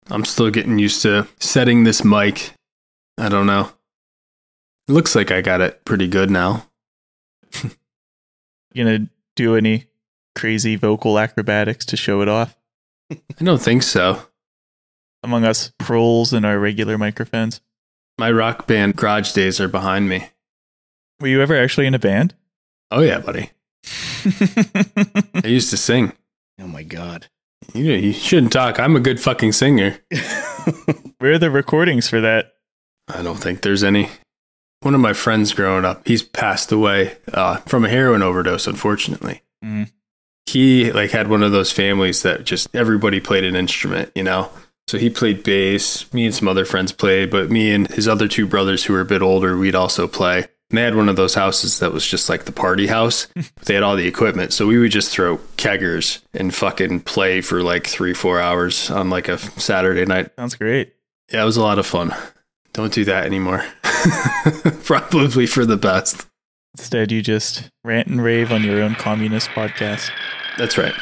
I'm still getting used to setting this mic. I don't know. It looks like I got it pretty good now. You gonna do any crazy vocal acrobatics to show it off? I don't think so. Among us proles and our regular microphones. My rock band garage days are behind me. Were you ever actually in a band? Oh yeah, buddy. I used to sing. Oh my God. You shouldn't talk. I'm a good fucking singer. Where are the recordings for that? I don't think there's any. One of my friends growing up, he's passed away from a heroin overdose, unfortunately. Mm. He had one of those families that just everybody played an instrument, So he played bass. Me and some other friends played, but me and his other two brothers who were a bit older, we'd also play. And they had one of those houses that was just like the party house. They had all the equipment. So we would just throw keggers and fucking play for 3-4 hours on a Saturday night. Sounds great. Yeah, it was a lot of fun. Don't do that anymore. Probably for the best. Instead, you just rant and rave on your own communist podcast. That's right.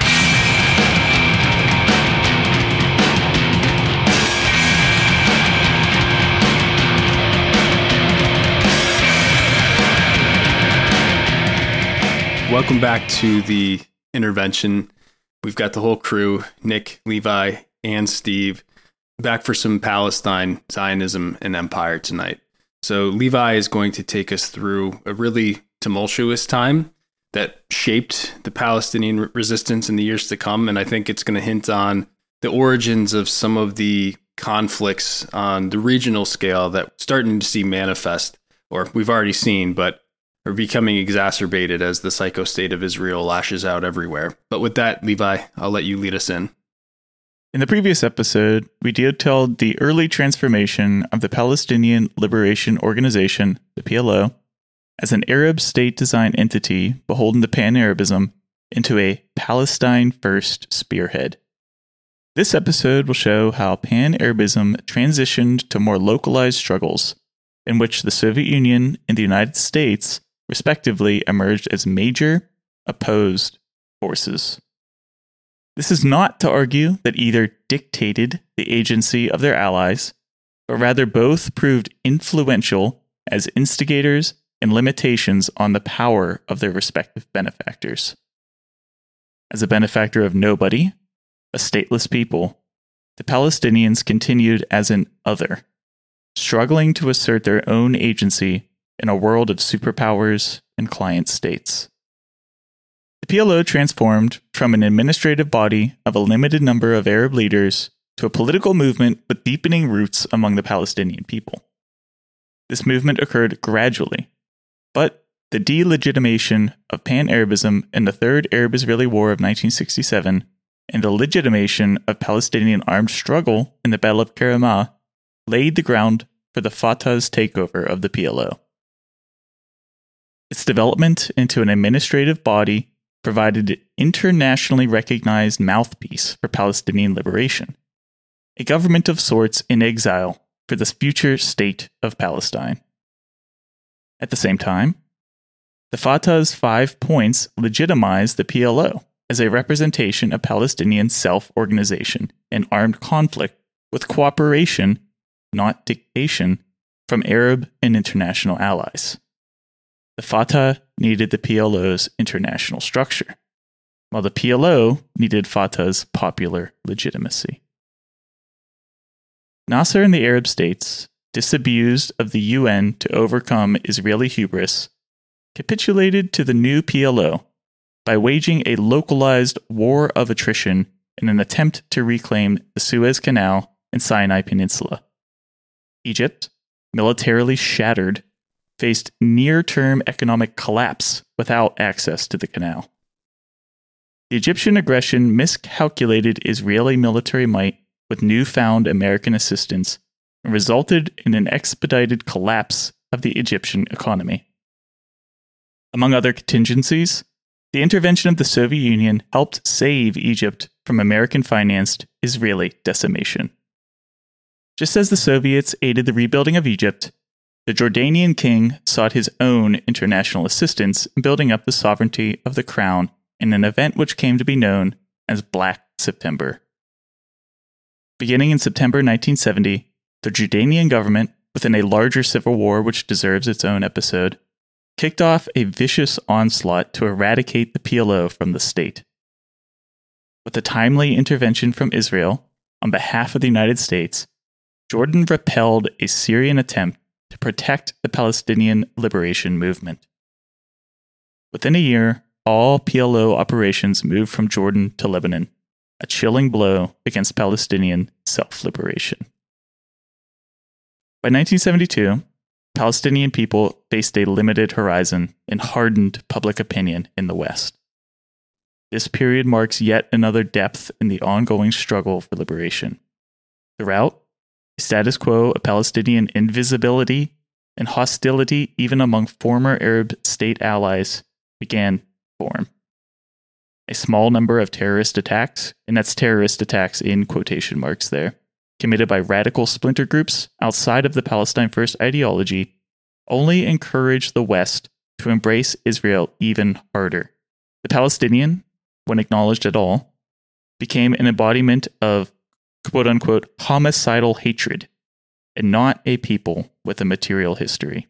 Welcome back to the intervention. We've got the whole crew, Nick, Levi, and Steve, back for some Palestine, Zionism, and empire tonight. So Levi is going to take us through a really tumultuous time that shaped the Palestinian resistance in the years to come. And I think it's going to hint on the origins of some of the conflicts on the regional scale that we're starting to see manifest, or we've already seen, but are becoming exacerbated as the psycho state of Israel lashes out everywhere. But with that, Levi, I'll let you lead us in. In the previous episode, we detailed the early transformation of the Palestinian Liberation Organization, the PLO, as an Arab state-designed entity beholden to Pan-Arabism into a Palestine-first spearhead. This episode will show how Pan-Arabism transitioned to more localized struggles, in which the Soviet Union and the United States respectively emerged as major opposed forces. This is not to argue that either dictated the agency of their allies, but rather both proved influential as instigators and limitations on the power of their respective benefactors. As a benefactor of nobody, a stateless people, the Palestinians continued as an other, struggling to assert their own agency in a world of superpowers and client states. The PLO transformed from an administrative body of a limited number of Arab leaders to a political movement with deepening roots among the Palestinian people. This movement occurred gradually, but the delegitimation of Pan-Arabism in the Third Arab-Israeli War of 1967 and the legitimation of Palestinian armed struggle in the Battle of Karamah laid the ground for the Fatah's takeover of the PLO. Its development into an administrative body provided an internationally recognized mouthpiece for Palestinian liberation, a government of sorts in exile for the future state of Palestine. At the same time, the Fatah's 5 points legitimized the PLO as a representation of Palestinian self-organization and armed conflict with cooperation, not dictation, from Arab and international allies. The Fatah needed the PLO's international structure, while the PLO needed Fatah's popular legitimacy. Nasser and the Arab states, disabused of the UN to overcome Israeli hubris, capitulated to the new PLO by waging a localized war of attrition in an attempt to reclaim the Suez Canal and Sinai Peninsula. Egypt, militarily shattered, faced near-term economic collapse without access to the canal. The Egyptian aggression miscalculated Israeli military might with newfound American assistance and resulted in an expedited collapse of the Egyptian economy. Among other contingencies, the intervention of the Soviet Union helped save Egypt from American-financed Israeli decimation. Just as the Soviets aided the rebuilding of Egypt, the Jordanian king sought his own international assistance in building up the sovereignty of the crown in an event which came to be known as Black September. Beginning in September 1970, the Jordanian government, within a larger civil war which deserves its own episode, kicked off a vicious onslaught to eradicate the PLO from the state. With a timely intervention from Israel on behalf of the United States, Jordan repelled a Syrian attempt to protect the Palestinian liberation movement. Within a year, all PLO operations moved from Jordan to Lebanon, a chilling blow against Palestinian self-liberation. By 1972, Palestinian people faced a limited horizon and hardened public opinion in the West. This period marks yet another depth in the ongoing struggle for liberation. Throughout, the status quo of Palestinian invisibility and hostility, even among former Arab state allies, began to form. A small number of terrorist attacks, and that's terrorist attacks in quotation marks there, committed by radical splinter groups outside of the Palestine First ideology, only encouraged the West to embrace Israel even harder. The Palestinian, when acknowledged at all, became an embodiment of quote-unquote homicidal hatred, and not a people with a material history.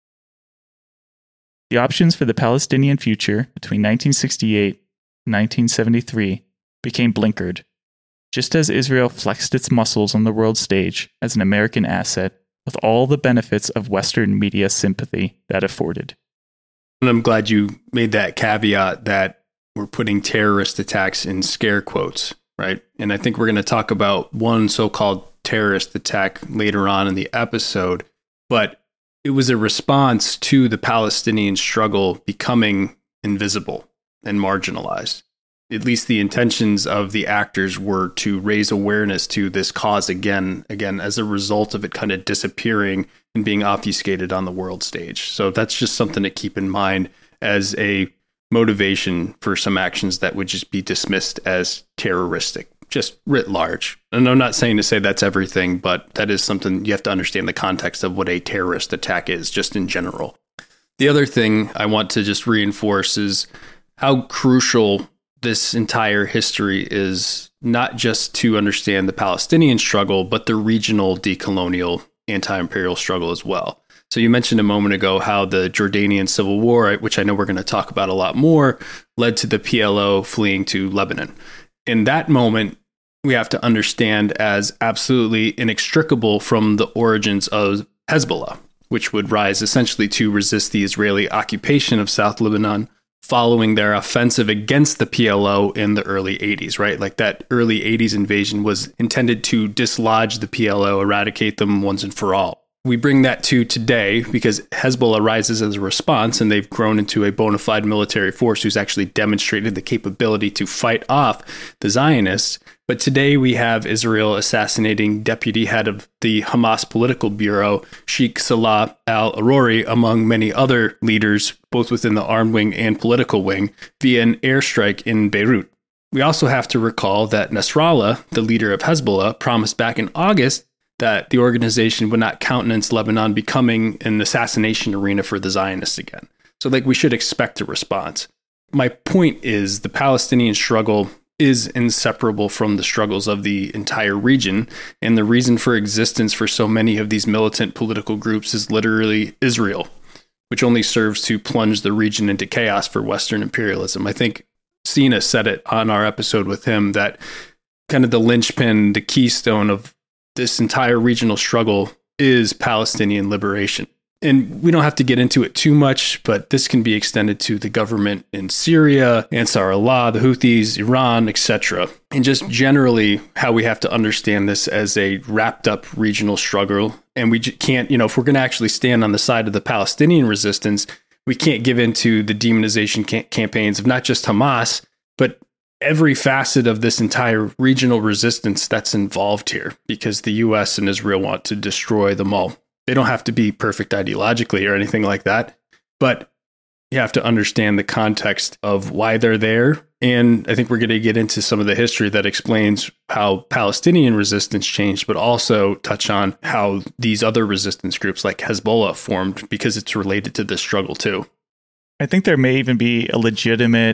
The options for the Palestinian future between 1968 and 1973 became blinkered, just as Israel flexed its muscles on the world stage as an American asset with all the benefits of Western media sympathy that afforded. And I'm glad you made that caveat that we're putting terrorist attacks in scare quotes, right? And I think we're going to talk about one so-called terrorist attack later on in the episode, but it was a response to the Palestinian struggle becoming invisible and marginalized. At least the intentions of the actors were to raise awareness to this cause again, as a result of it kind of disappearing and being obfuscated on the world stage. So that's just something to keep in mind as a motivation for some actions that would just be dismissed as terroristic, just writ large. And I'm not saying to say that's everything, but that is something you have to understand the context of what a terrorist attack is, just in general. The other thing I want to just reinforce is how crucial this entire history is, not just to understand the Palestinian struggle, but the regional decolonial anti-imperial struggle as well. So you mentioned a moment ago how the Jordanian civil war, which I know we're going to talk about a lot more, led to the PLO fleeing to Lebanon. In that moment, we have to understand as absolutely inextricable from the origins of Hezbollah, which would rise essentially to resist the Israeli occupation of South Lebanon following their offensive against the PLO in the early 80s, right? Like that early 80s invasion was intended to dislodge the PLO, eradicate them once and for all. We bring that to today because Hezbollah rises as a response, and they've grown into a bona fide military force who's actually demonstrated the capability to fight off the Zionists. But today we have Israel assassinating deputy head of the Hamas political bureau, Sheikh Salah al-Aruri, among many other leaders, both within the armed wing and political wing, via an airstrike in Beirut. We also have to recall that Nasrallah, the leader of Hezbollah, promised back in August that the organization would not countenance Lebanon becoming an assassination arena for the Zionists again. So we should expect a response. My point is the Palestinian struggle is inseparable from the struggles of the entire region, and the reason for existence for so many of these militant political groups is literally Israel, which only serves to plunge the region into chaos for Western imperialism. I think Sina said it on our episode with him that kind of the linchpin, the keystone of this entire regional struggle is Palestinian liberation. And we don't have to get into it too much, but this can be extended to the government in Syria, Ansar Allah, the Houthis, Iran, etc. And just generally how we have to understand this as a wrapped up regional struggle. And we can't, if we're going to actually stand on the side of the Palestinian resistance, we can't give into the demonization campaigns of not just Hamas, but every facet of this entire regional resistance that's involved here, because the US and Israel want to destroy them all. They don't have to be perfect ideologically or anything like that, but you have to understand the context of why they're there. And I think we're going to get into some of the history that explains how Palestinian resistance changed, but also touch on how these other resistance groups like Hezbollah formed, because it's related to this struggle too. I think there may even be a legitimate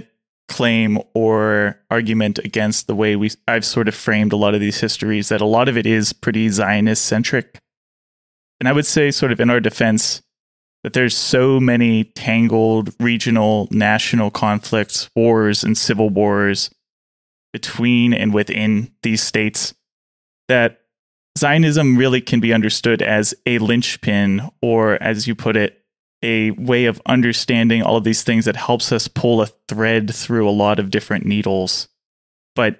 claim or argument against the way I've sort of framed a lot of these histories, that a lot of it is pretty Zionist-centric. And I would say, sort of in our defense, that there's so many tangled regional, national conflicts, wars, and civil wars between and within these states that Zionism really can be understood as a linchpin, or as you put it, a way of understanding all of these things that helps us pull a thread through a lot of different needles. But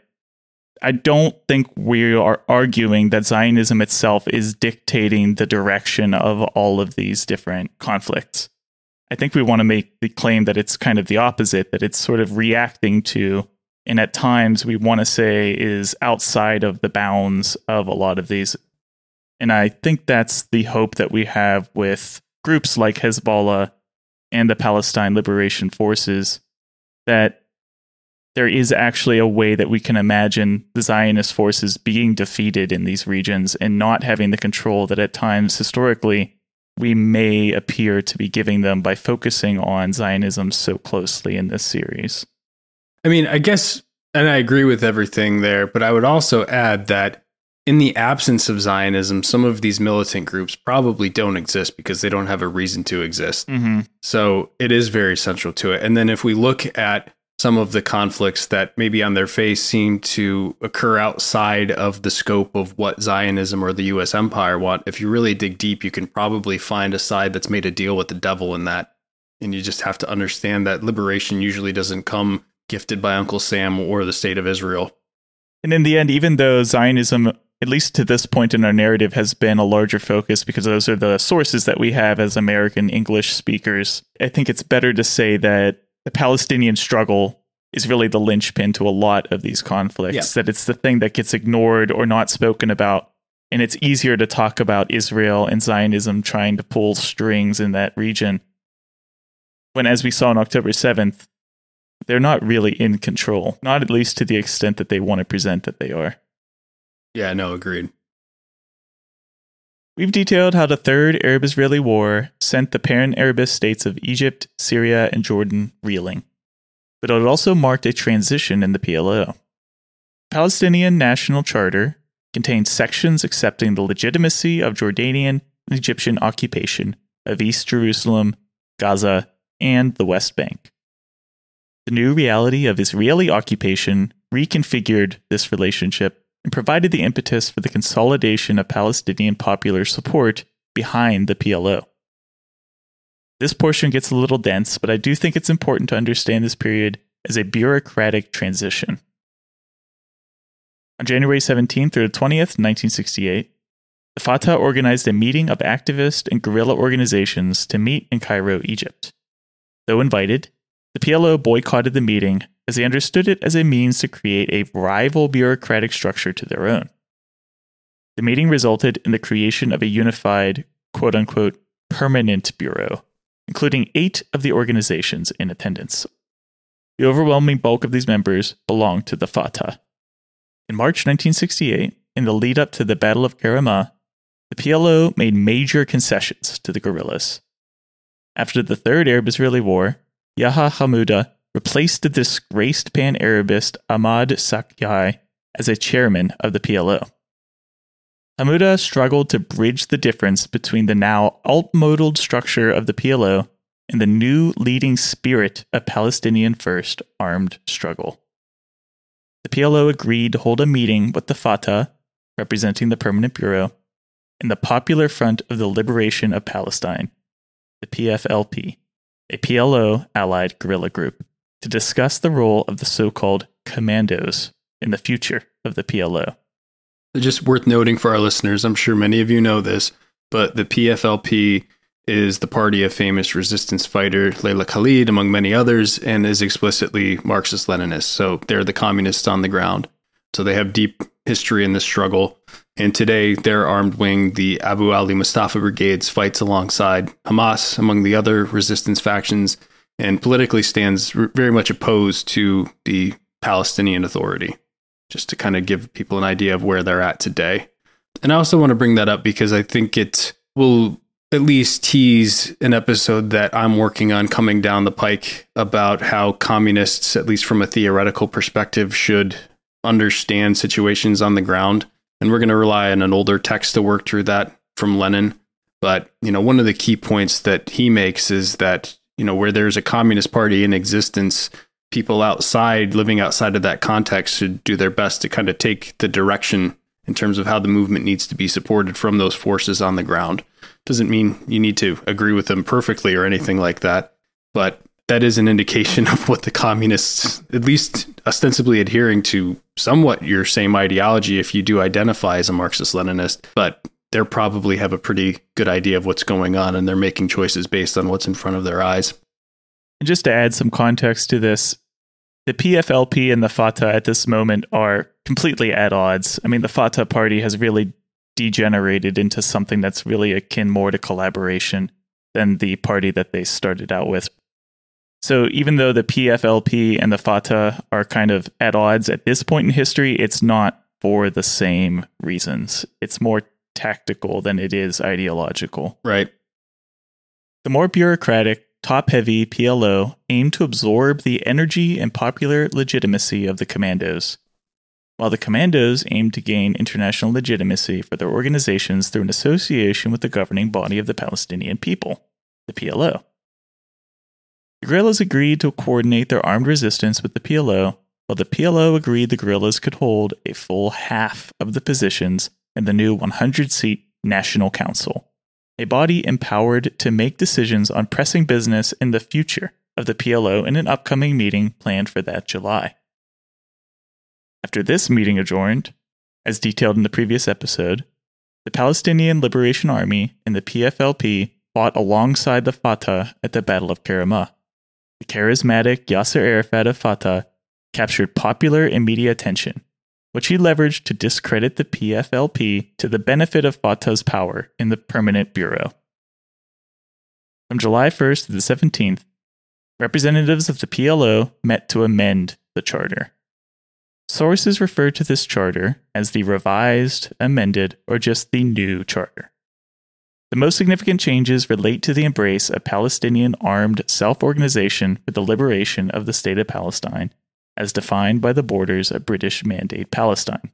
I don't think we are arguing that Zionism itself is dictating the direction of all of these different conflicts. I think we want to make the claim that it's kind of the opposite, that it's sort of reacting to, and at times we want to say is outside of the bounds of a lot of these. And I think that's the hope that we have with groups like Hezbollah and the Palestine Liberation Forces, that there is actually a way that we can imagine the Zionist forces being defeated in these regions and not having the control that at times historically we may appear to be giving them by focusing on Zionism so closely in this series. I mean, I guess, and I agree with everything there, but I would also add that in the absence of Zionism, some of these militant groups probably don't exist because they don't have a reason to exist. Mm-hmm. So it is very central to it. And then if we look at some of the conflicts that maybe on their face seem to occur outside of the scope of what Zionism or the U.S. empire want, if you really dig deep, you can probably find a side that's made a deal with the devil in that. And you just have to understand that liberation usually doesn't come gifted by Uncle Sam or the state of Israel. And in the end, even though Zionism, at least to this point in our narrative, has been a larger focus because those are the sources that we have as American English speakers, I think it's better to say that the Palestinian struggle is really the linchpin to a lot of these conflicts, that it's the thing that gets ignored or not spoken about. And it's easier to talk about Israel and Zionism trying to pull strings in that region, when, as we saw on October 7th, they're not really in control, not at least to the extent that they want to present that they are. Yeah, no, agreed. We've detailed how the Third Arab-Israeli War sent the pan-Arabist states of Egypt, Syria, and Jordan reeling. But it also marked a transition in the PLO. The Palestinian National Charter contained sections accepting the legitimacy of Jordanian and Egyptian occupation of East Jerusalem, Gaza, and the West Bank. The new reality of Israeli occupation reconfigured this relationship and provided the impetus for the consolidation of Palestinian popular support behind the PLO. This portion gets a little dense, but I do think it's important to understand this period as a bureaucratic transition. On January 17th through the 20th, 1968, the Fatah organized a meeting of activist and guerrilla organizations to meet in Cairo, Egypt. Though invited, the PLO boycotted the meeting as they understood it as a means to create a rival bureaucratic structure to their own. The meeting resulted in the creation of a unified, quote-unquote, permanent bureau, including 8 of the organizations in attendance. The overwhelming bulk of these members belonged to the Fatah. In March 1968, in the lead-up to the Battle of Karamah, the PLO made major concessions to the guerrillas. After the Third Arab-Israeli War, Yahya Hamouda replaced the disgraced pan-Arabist Ahmad Sakyai as a chairman of the PLO. Hamouda struggled to bridge the difference between the now alt-modal structure of the PLO and the new leading spirit of Palestinian First armed struggle. The PLO agreed to hold a meeting with the Fatah, representing the Permanent Bureau, and the Popular Front of the Liberation of Palestine, the PFLP, a PLO-allied guerrilla group, to discuss the role of the so-called commandos in the future of the PLO. Just worth noting for our listeners, I'm sure many of you know this, but the PFLP is the party of famous resistance fighter Leila Khalid, among many others, and is explicitly Marxist-Leninist. So they're the communists on the ground. So they have deep history in this struggle. And today, their armed wing, the Abu Ali Mustafa Brigades, fights alongside Hamas, among the other resistance factions, and politically stands very much opposed to the Palestinian Authority, just to kind of give people an idea of where they're at today. And I also want to bring that up because I think it will at least tease an episode that I'm working on coming down the pike about how communists, at least from a theoretical perspective, should understand situations on the ground. And we're going to rely on an older text to work through that from Lenin. But, one of the key points that he makes is that, where there's a communist party in existence, people living outside of that context should do their best to kind of take the direction in terms of how the movement needs to be supported from those forces on the ground. Doesn't mean you need to agree with them perfectly or anything like that, but that is an indication of what the communists, at least ostensibly adhering to somewhat your same ideology if you do identify as a Marxist-Leninist, but they probably have a pretty good idea of what's going on, and they're making choices based on what's in front of their eyes. And just to add some context to this, the PFLP and the Fatah at this moment are completely at odds. I mean, the Fatah party has really degenerated into something that's really akin more to collaboration than the party that they started out with. So even though the PFLP and the Fatah are kind of at odds at this point in history, it's not for the same reasons. It's more tactical than it is ideological. Right. The more bureaucratic, top-heavy PLO aimed to absorb the energy and popular legitimacy of the commandos, while the commandos aimed to gain international legitimacy for their organizations through an association with the governing body of the Palestinian people, the PLO. The guerrillas agreed to coordinate their armed resistance with the PLO, while the PLO agreed the guerrillas could hold a full half of the positions in the new 100-seat National Council, a body empowered to make decisions on pressing business in the future of the PLO in an upcoming meeting planned for that July. After this meeting adjourned, as detailed in the previous episode, the Palestinian Liberation Army and the PFLP fought alongside the Fatah at the Battle of Karamah. The charismatic Yasser Arafat of Fatah captured popular and media attention, which he leveraged to discredit the PFLP to the benefit of Fatah's power in the Permanent Bureau. From July 1st to the 17th, representatives of the PLO met to amend the charter. Sources refer to this charter as the revised, amended, or just the new charter. The most significant changes relate to the embrace of Palestinian armed self-organization for the liberation of the State of Palestine, as defined by the borders of British Mandate Palestine.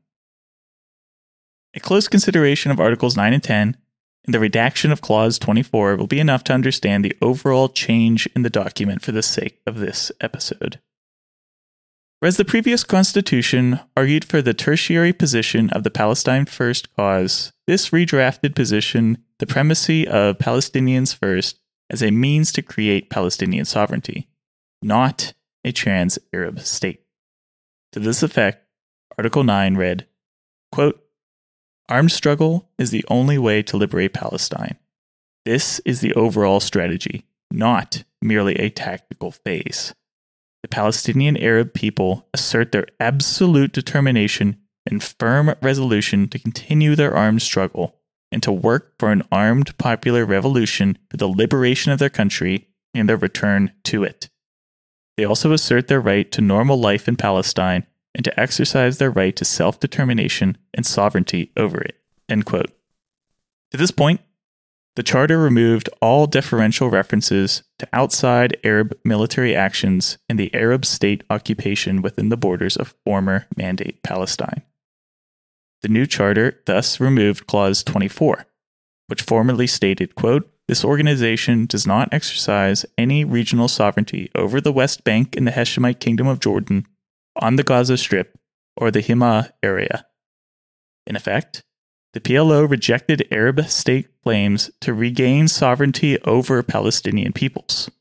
A close consideration of Articles 9 and 10 and the redaction of Clause 24 will be enough to understand the overall change in the document for the sake of this episode. Whereas the previous constitution argued for the tertiary position of the Palestine First cause, this redrafted position the primacy of Palestinians first as a means to create Palestinian sovereignty, not a trans-Arab state. To this effect, Article 9 read, quote, "Armed struggle is the only way to liberate Palestine. This is the overall strategy, not merely a tactical phase. The Palestinian Arab people assert their absolute determination and firm resolution to continue their armed struggle and to work for an armed popular revolution for the liberation of their country and their return to it. They also assert their right to normal life in Palestine and to exercise their right to self-determination and sovereignty over it." End quote. To this point, the charter removed all deferential references to outside Arab military actions and the Arab state occupation within the borders of former Mandate Palestine. The new charter thus removed Clause 24, which formerly stated, quote, "This organization does not exercise any regional sovereignty over the West Bank and the Hashemite Kingdom of Jordan, on the Gaza Strip, or the Hama area." In effect, the PLO rejected Arab state claims to regain sovereignty over Palestinian peoples.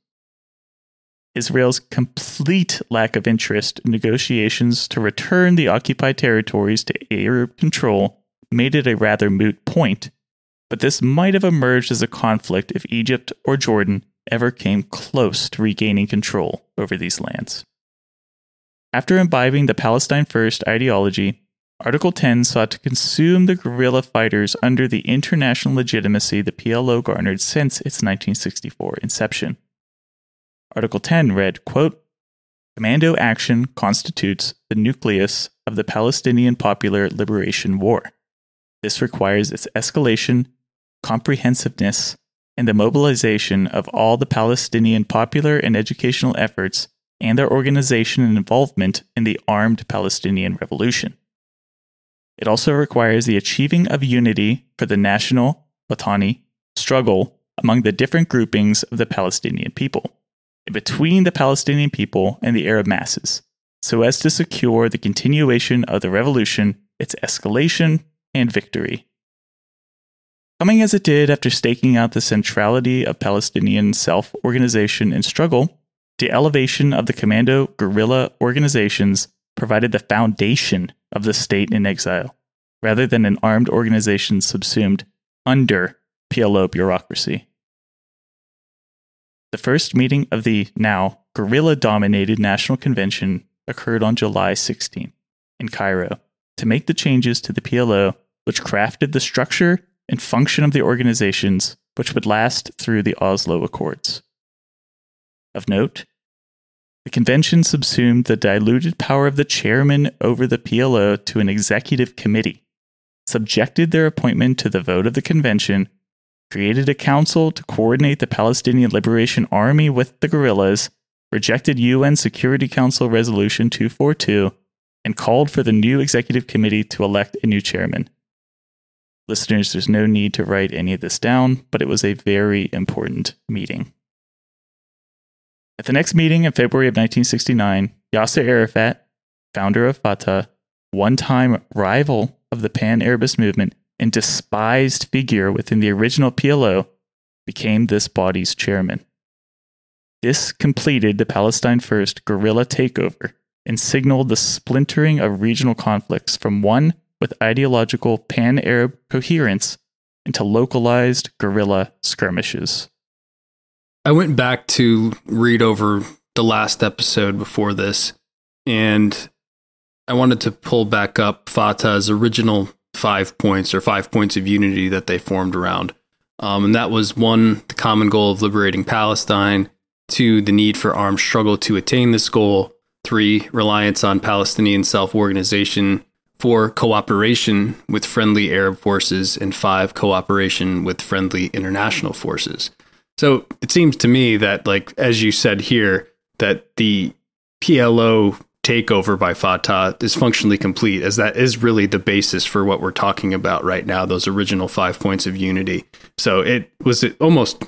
Israel's complete lack of interest in negotiations to return the occupied territories to Arab control made it a rather moot point, but this might have emerged as a conflict if Egypt or Jordan ever came close to regaining control over these lands. After imbibing the Palestine First ideology, Article 10 sought to consume the guerrilla fighters under the international legitimacy the PLO garnered since its 1964 inception. Article 10 read, quote, "Commando action constitutes the nucleus of the Palestinian Popular Liberation War. This requires its escalation, comprehensiveness, and the mobilization of all the Palestinian popular and educational efforts and their organization and involvement in the armed Palestinian revolution. It also requires the achieving of unity for the national, Watani, struggle among the different groupings of the Palestinian people, and between the Palestinian people and the Arab masses, so as to secure the continuation of the revolution, its escalation, and victory. Coming as it did after staking out the centrality of Palestinian self-organization and struggle, the elevation of the commando guerrilla organizations provided the foundation of the state in exile, rather than an armed organization subsumed under PLO bureaucracy. The first meeting of the now guerrilla-dominated National Convention occurred on July 16th in Cairo to make the changes to the PLO which crafted the structure and function of the organizations which would last through the Oslo Accords. Of note, the convention subsumed the diluted power of the chairman over the PLO to an executive committee, subjected their appointment to the vote of the convention, created a council to coordinate the Palestinian Liberation Army with the guerrillas, rejected UN Security Council Resolution 242, and called for the new executive committee to elect a new chairman. Listeners, there's no need to write any of this down, but it was a very important meeting. At the next meeting in February of 1969, Yasser Arafat, founder of Fatah, one-time rival of the Pan-Arabist movement and despised figure within the original PLO, became this body's chairman. This completed the Palestine First guerrilla takeover and signaled the splintering of regional conflicts from one with ideological pan-Arab coherence into localized guerrilla skirmishes. I went back to read over the last episode before this, and I wanted to pull back up Fatah's original 5 points or 5 points of unity that they formed around. And that was 1, the common goal of liberating Palestine; 2, the need for armed struggle to attain this goal; 3, reliance on Palestinian self-organization; 4, cooperation with friendly Arab forces; and 5, cooperation with friendly international forces. So it seems to me that, like, as you said here, that the PLO takeover by Fatah is functionally complete, as that is really the basis for what we're talking about right now, those original 5 points of unity. So it was almost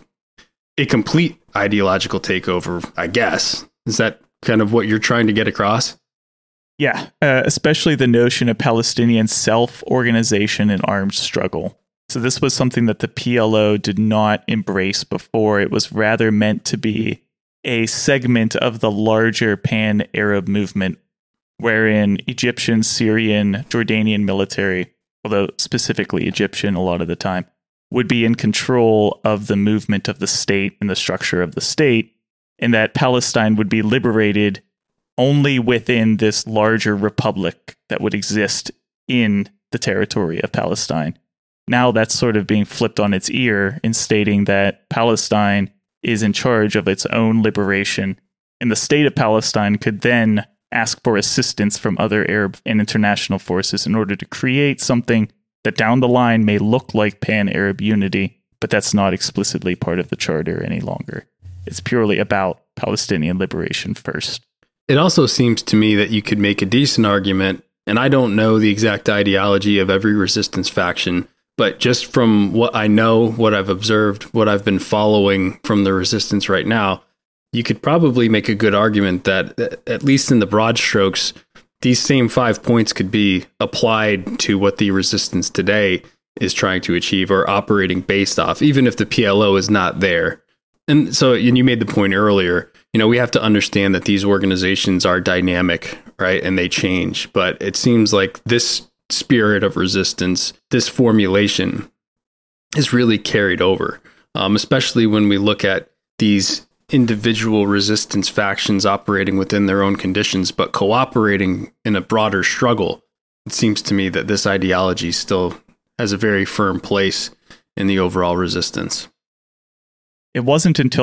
a complete ideological takeover, I guess. Is that kind of what you're trying to get across? Yeah, especially the notion of Palestinian self-organization and armed struggle. So this was something that the PLO did not embrace before. It was rather meant to be a segment of the larger pan-Arab movement, wherein Egyptian, Syrian, Jordanian military, although specifically Egyptian a lot of the time, would be in control of the movement of the state and the structure of the state, and that Palestine would be liberated only within this larger republic that would exist in the territory of Palestine. Now that's sort of being flipped on its ear in stating that Palestine is in charge of its own liberation, and the state of Palestine could then ask for assistance from other Arab and international forces in order to create something that down the line may look like pan-Arab unity, but that's not explicitly part of the charter any longer. It's purely about Palestinian liberation first. It also seems to me that you could make a decent argument, and I don't know the exact ideology of every resistance faction, but just from what I know, what I've observed, what I've been following from the resistance right now, you could probably make a good argument that, at least in the broad strokes, these same 5 points could be applied to what the resistance today is trying to achieve or operating based off, even if the PLO is not there. And so, and you made the point earlier, we have to understand that these organizations are dynamic, right? And they change. But it seems like this spirit of resistance, this formulation, is really carried over, especially when we look at these individual resistance factions operating within their own conditions, but cooperating in a broader struggle. It seems to me that this ideology still has a very firm place in the overall resistance. It wasn't until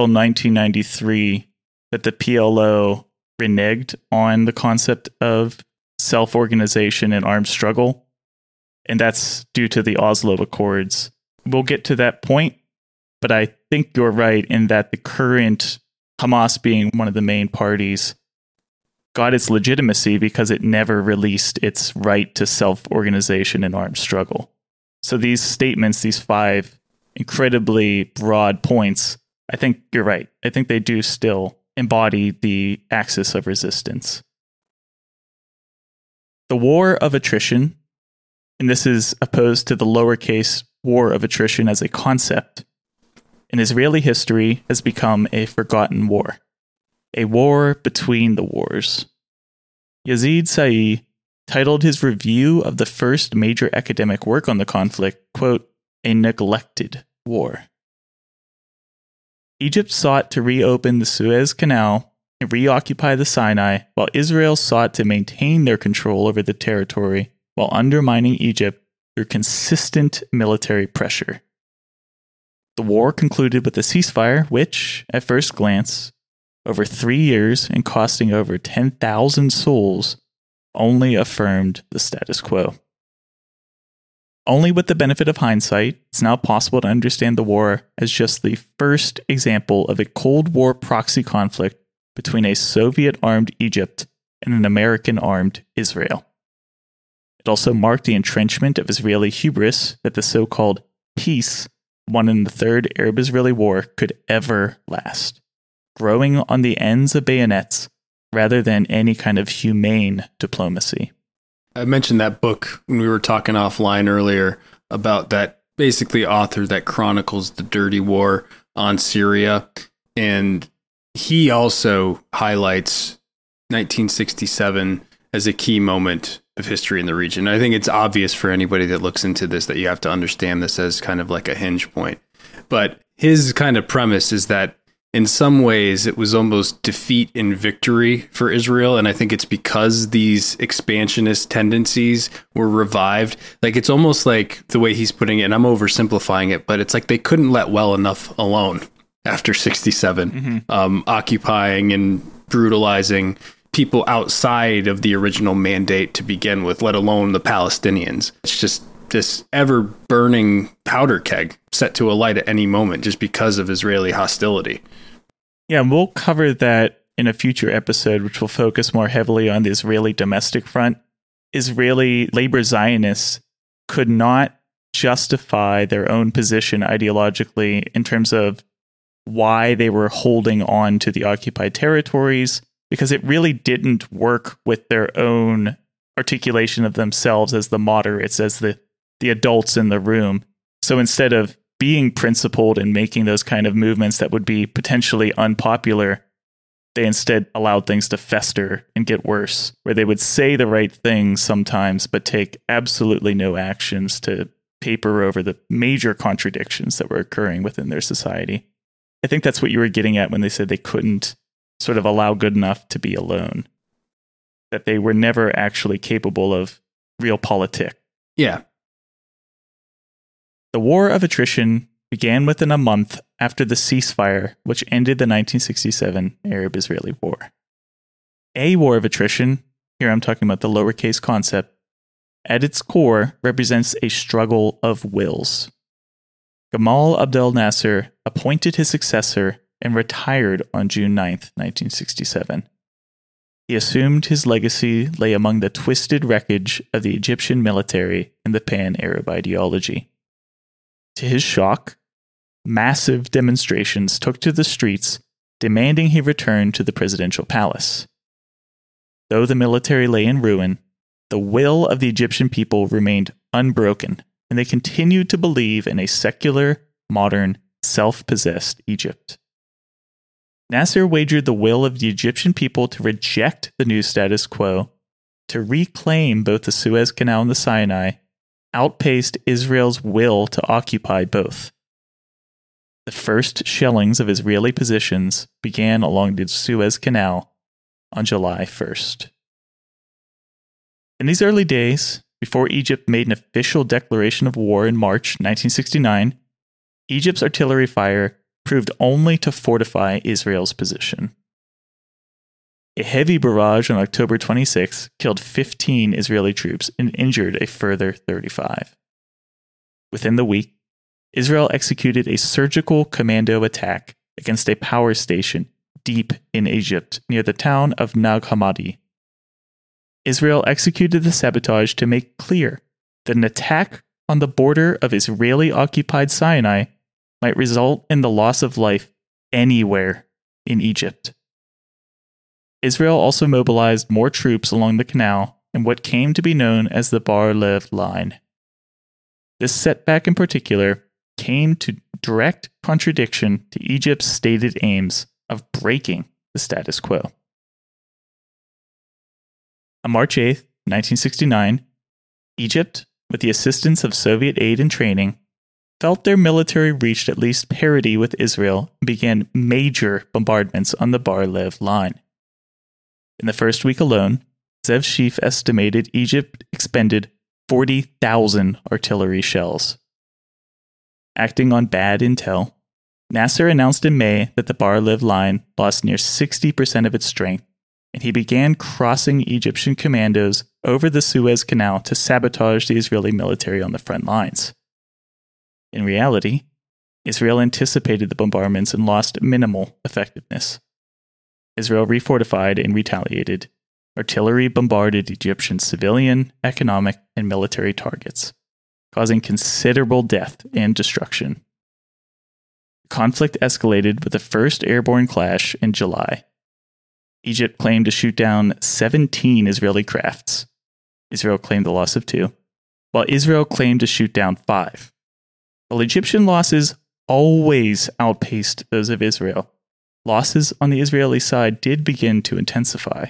1993 that the PLO reneged on the concept of self-organization and armed struggle, and that's due to the Oslo Accords. We'll get to that point, But I think you're right in that the current Hamas being one of the main parties got its legitimacy because it never released its right to self-organization and armed struggle. So these statements, these 5 incredibly broad points, I think you're right. I think they do still embody the axis of resistance. The war of attrition, and this is opposed to the lowercase war of attrition as a concept, in Israeli history has become a forgotten war, a war between the wars. Yazid Sa'i titled his review of the first major academic work on the conflict, quote, "A neglected war." Egypt sought to reopen the Suez Canal and reoccupy the Sinai, while Israel sought to maintain their control over the territory while undermining Egypt through consistent military pressure. The war concluded with a ceasefire which, at first glance, over 3 years and costing over 10,000 souls, only affirmed the status quo. Only with the benefit of hindsight, it's now possible to understand the war as just the first example of a Cold War proxy conflict between a Soviet-armed Egypt and an American-armed Israel. It also marked the entrenchment of Israeli hubris that the so-called peace won in the Third Arab-Israeli War could ever last, growing on the ends of bayonets rather than any kind of humane diplomacy. I mentioned that book when we were talking offline earlier about that basically author that chronicles the dirty war on Syria. And he also highlights 1967 as a key moment of history in the region. I think it's obvious for anybody that looks into this that you have to understand this as kind of like a hinge point. But his kind of premise is that in some ways, it was almost defeat and victory for Israel. And I think it's because these expansionist tendencies were revived. Like, it's almost like the way he's putting it, and I'm oversimplifying it, but it's like they couldn't let well enough alone after 67, occupying and brutalizing people outside of the original mandate to begin with, let alone the Palestinians. It's just this ever-burning powder keg set to alight at any moment just because of Israeli hostility. Yeah, and we'll cover that in a future episode, which will focus more heavily on the Israeli domestic front. Israeli labor Zionists could not justify their own position ideologically in terms of why they were holding on to the occupied territories, because it really didn't work with their own articulation of themselves as the moderates, as the adults in the room. So instead of being principled and making those kind of movements that would be potentially unpopular, they instead allowed things to fester and get worse, where they would say the right things sometimes, but take absolutely no actions to paper over the major contradictions that were occurring within their society. I think that's what you were getting at when they said they couldn't sort of allow good enough to be alone, that they were never actually capable of real politic. Yeah. The war of attrition began within a month after the ceasefire, which ended the 1967 Arab-Israeli War. A war of attrition, here I'm talking about the lowercase concept, at its core represents a struggle of wills. Gamal Abdel Nasser appointed his successor and retired on June 9th, 1967. He assumed his legacy lay among the twisted wreckage of the Egyptian military and the pan-Arab ideology. To his shock, massive demonstrations took to the streets demanding he return to the presidential palace. Though the military lay in ruin, the will of the Egyptian people remained unbroken, and they continued to believe in a secular, modern, self-possessed Egypt. Nasser wagered the will of the Egyptian people to reject the new status quo, to reclaim both the Suez Canal and the Sinai, outpaced Israel's will to occupy both. The first shellings of Israeli positions began along the Suez Canal on July 1st. In these early days, before Egypt made an official declaration of war in March 1969, Egypt's artillery fire proved only to fortify Israel's position. A heavy barrage on October 26 killed 15 Israeli troops and injured a further 35. Within the week, Israel executed a surgical commando attack against a power station deep in Egypt near the town of Nag Hammadi. Israel executed the sabotage to make clear that an attack on the border of Israeli-occupied Sinai might result in the loss of life anywhere in Egypt. Israel also mobilized more troops along the canal in what came to be known as the Bar-Lev Line. This setback in particular came to direct contradiction to Egypt's stated aims of breaking the status quo. On March 8, 1969, Egypt, with the assistance of Soviet aid and training, felt their military reached at least parity with Israel and began major bombardments on the Bar-Lev Line. In the first week alone, Zev Shif estimated Egypt expended 40,000 artillery shells. Acting on bad intel, Nasser announced in May that the Bar-Lev Line lost near 60% of its strength, and he began crossing Egyptian commandos over the Suez Canal to sabotage the Israeli military on the front lines. In reality, Israel anticipated the bombardments and lost minimal effectiveness. Israel refortified and retaliated. Artillery bombarded Egyptian civilian, economic, and military targets, causing considerable death and destruction. The conflict escalated with the first airborne clash in July. Egypt claimed to shoot down 17 Israeli crafts. Israel claimed the loss of 2, while Israel claimed to shoot down 5. While Egyptian losses always outpaced those of Israel, losses on the Israeli side did begin to intensify.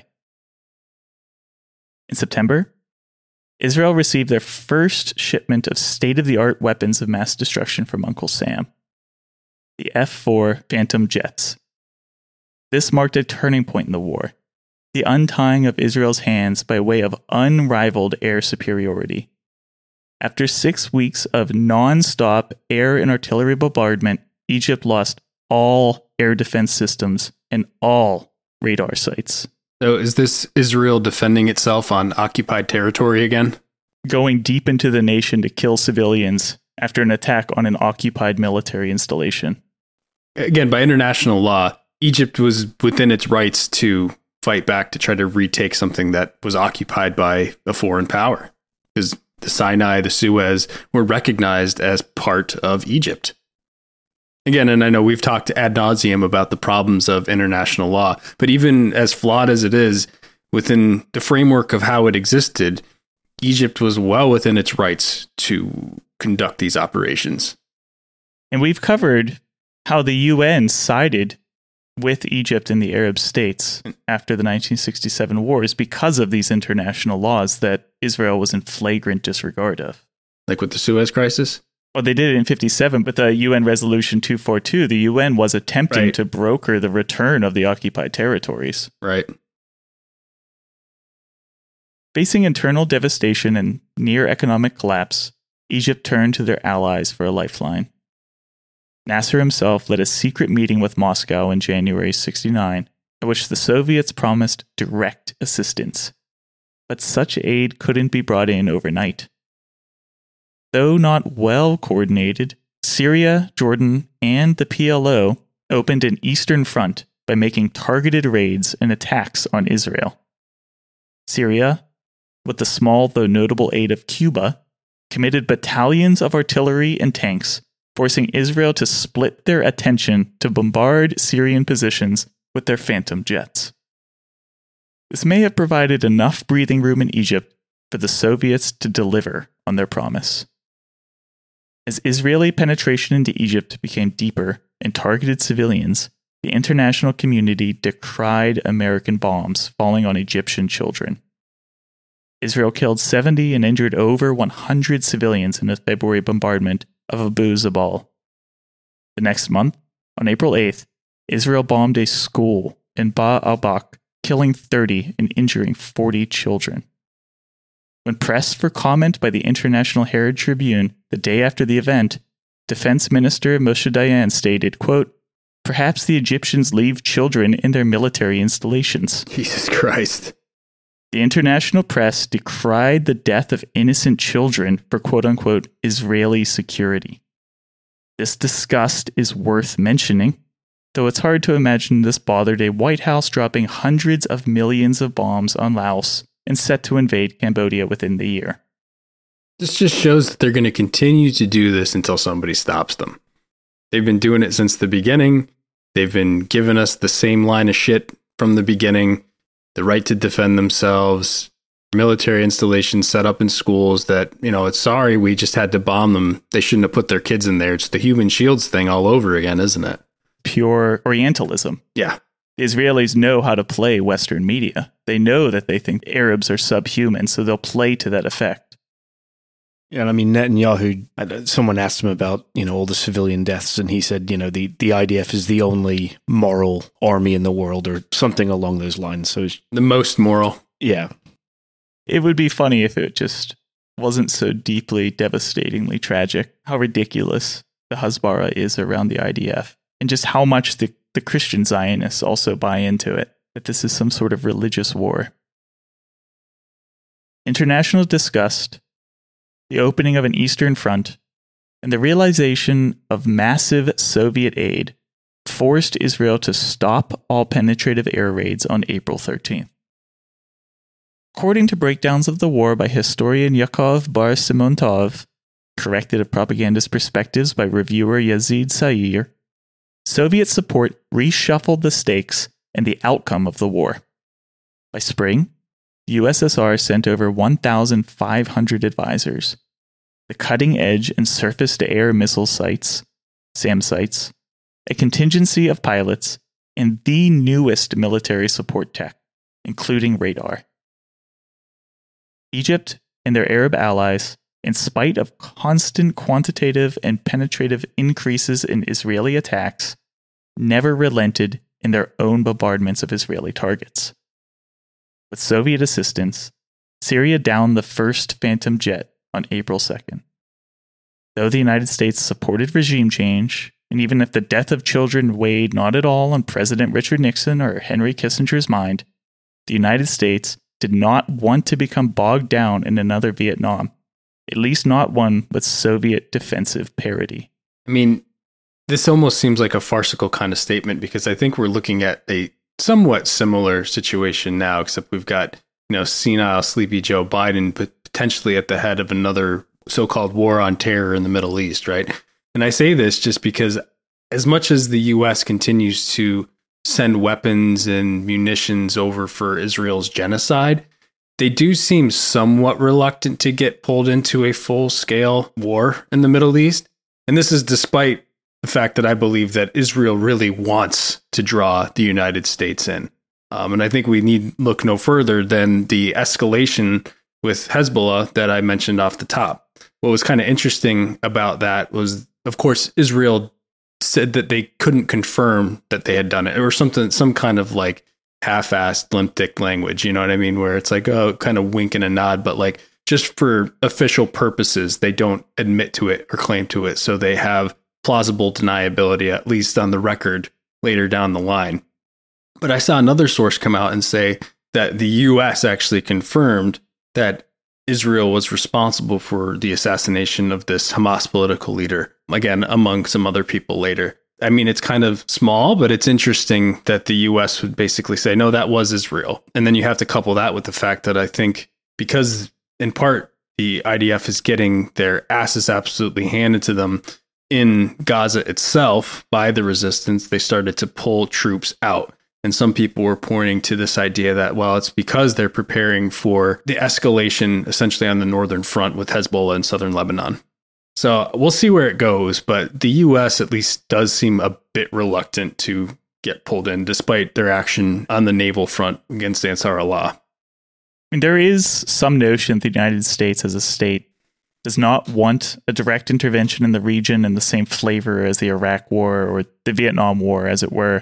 In September, Israel received their first shipment of state-of-the-art weapons of mass destruction from Uncle Sam, the F-4 Phantom jets. This marked a turning point in the war, the untying of Israel's hands by way of unrivaled air superiority. After 6 weeks of non-stop air and artillery bombardment, Egypt lost all air defense systems and all radar sites. So is this Israel defending itself on occupied territory again? Going deep into the nation to kill civilians after an attack on an occupied military installation. Again, by international law, Egypt was within its rights to fight back to try to retake something that was occupied by a foreign power. Because the Sinai, the Suez were recognized as part of Egypt. Again, and I know we've talked ad nauseum about the problems of international law, but even as flawed as it is, within the framework of how it existed, Egypt was well within its rights to conduct these operations. And we've covered how the UN sided with Egypt and the Arab states after the 1967 wars because of these international laws that Israel was in flagrant disregard of. Like with the Suez Crisis? Well, they did it in 57, but the UN Resolution 242, the UN was attempting to broker the return of the occupied territories. Right. Facing internal devastation and near economic collapse, Egypt turned to their allies for a lifeline. Nasser himself led a secret meeting with Moscow in January 1969, at which the Soviets promised direct assistance. But such aid couldn't be brought in overnight. Though not well coordinated, Syria, Jordan, and the PLO opened an eastern front by making targeted raids and attacks on Israel. Syria, with the small though notable aid of Cuba, committed battalions of artillery and tanks, forcing Israel to split their attention to bombard Syrian positions with their Phantom jets. This may have provided enough breathing room in Egypt for the Soviets to deliver on their promise. As Israeli penetration into Egypt became deeper and targeted civilians, the international community decried American bombs falling on Egyptian children. Israel killed 70 and injured over 100 civilians in a February bombardment of Abu Zabal. The next month, on April 8th, Israel bombed a school in Ba al-Bak, killing 30 and injuring 40 children. When pressed for comment by the International Herald Tribune the day after the event, Defense Minister Moshe Dayan stated, quote, "Perhaps the Egyptians leave children in their military installations." Jesus Christ. The international press decried the death of innocent children for quote-unquote Israeli security. This disgust is worth mentioning, though it's hard to imagine this bothered a White House dropping hundreds of millions of bombs on Laos and set to invade Cambodia within the year. This just shows that they're going to continue to do this until somebody stops them. They've been doing it since the beginning. They've been giving us the same line of shit from the beginning. The right to defend themselves, military installations set up in schools that, it's sorry, we just had to bomb them. They shouldn't have put their kids in there. It's the human shields thing all over again, isn't it? Pure Orientalism. Yeah. The Israelis know how to play Western media. They know that they think Arabs are subhuman, so they'll play to that effect. Yeah, and I mean, Netanyahu, someone asked him about, all the civilian deaths, and he said, the IDF is the only moral army in the world, or something along those lines. So the most moral. Yeah. It would be funny if it just wasn't so deeply, devastatingly tragic. How ridiculous the Hasbara is around the IDF, and just how much the Christian Zionists also buy into it, that this is some sort of religious war. International disgust, the opening of an Eastern Front, and the realization of massive Soviet aid forced Israel to stop all penetrative air raids on April 13th. According to breakdowns of the war by historian Yaakov Bar Simontov, corrected of propagandist perspectives by reviewer Yazid Sair, Soviet support reshuffled the stakes and the outcome of the war. By spring, the USSR sent over 1,500 advisors, the cutting-edge and surface-to-air missile sites, SAM sites, a contingency of pilots, and the newest military support tech, including radar. Egypt and their Arab allies, in spite of constant quantitative and penetrative increases in Israeli attacks, never relented in their own bombardments of Israeli targets. With Soviet assistance, Syria downed the first Phantom jet on April 2nd. Though the United States supported regime change, and even if the death of children weighed not at all on President Richard Nixon or Henry Kissinger's mind, the United States did not want to become bogged down in another Vietnam, at least not one with Soviet defensive parity. I mean, this almost seems like a farcical kind of statement, because I think we're looking at a somewhat similar situation now, except we've got, senile, sleepy Joe Biden potentially at the head of another so-called war on terror in the Middle East, right? And I say this just because as much as the U.S. continues to send weapons and munitions over for Israel's genocide, they do seem somewhat reluctant to get pulled into a full-scale war in the Middle East. And this is despite the fact that I believe that Israel really wants to draw the United States in. And I think we need look no further than the escalation with Hezbollah that I mentioned off the top. What was kind of interesting about that was, of course, Israel said that they couldn't confirm that they had done it, or some kind of like half-assed limp-dick language, you know what I mean? Where it's like, oh, kind of wink and a nod, but like just for official purposes, they don't admit to it or claim to it. So they have plausible deniability, at least on the record later down the line. But I saw another source come out and say that the U.S. actually confirmed that Israel was responsible for the assassination of this Hamas political leader, again, among some other people later. I mean, it's kind of small, but it's interesting that the U.S. would basically say, no, that was Israel. And then you have to couple that with the fact that I think because, in part, the IDF is getting their asses absolutely handed to them in Gaza itself by the resistance, they started to pull troops out. And some people were pointing to this idea that, well, it's because they're preparing for the escalation essentially on the northern front with Hezbollah in southern Lebanon. So we'll see where it goes, but the U.S. at least does seem a bit reluctant to get pulled in, despite their action on the naval front against Ansar Allah. I mean, there is some notion that the United States as a state does not want a direct intervention in the region in the same flavor as the Iraq War or the Vietnam War, as it were.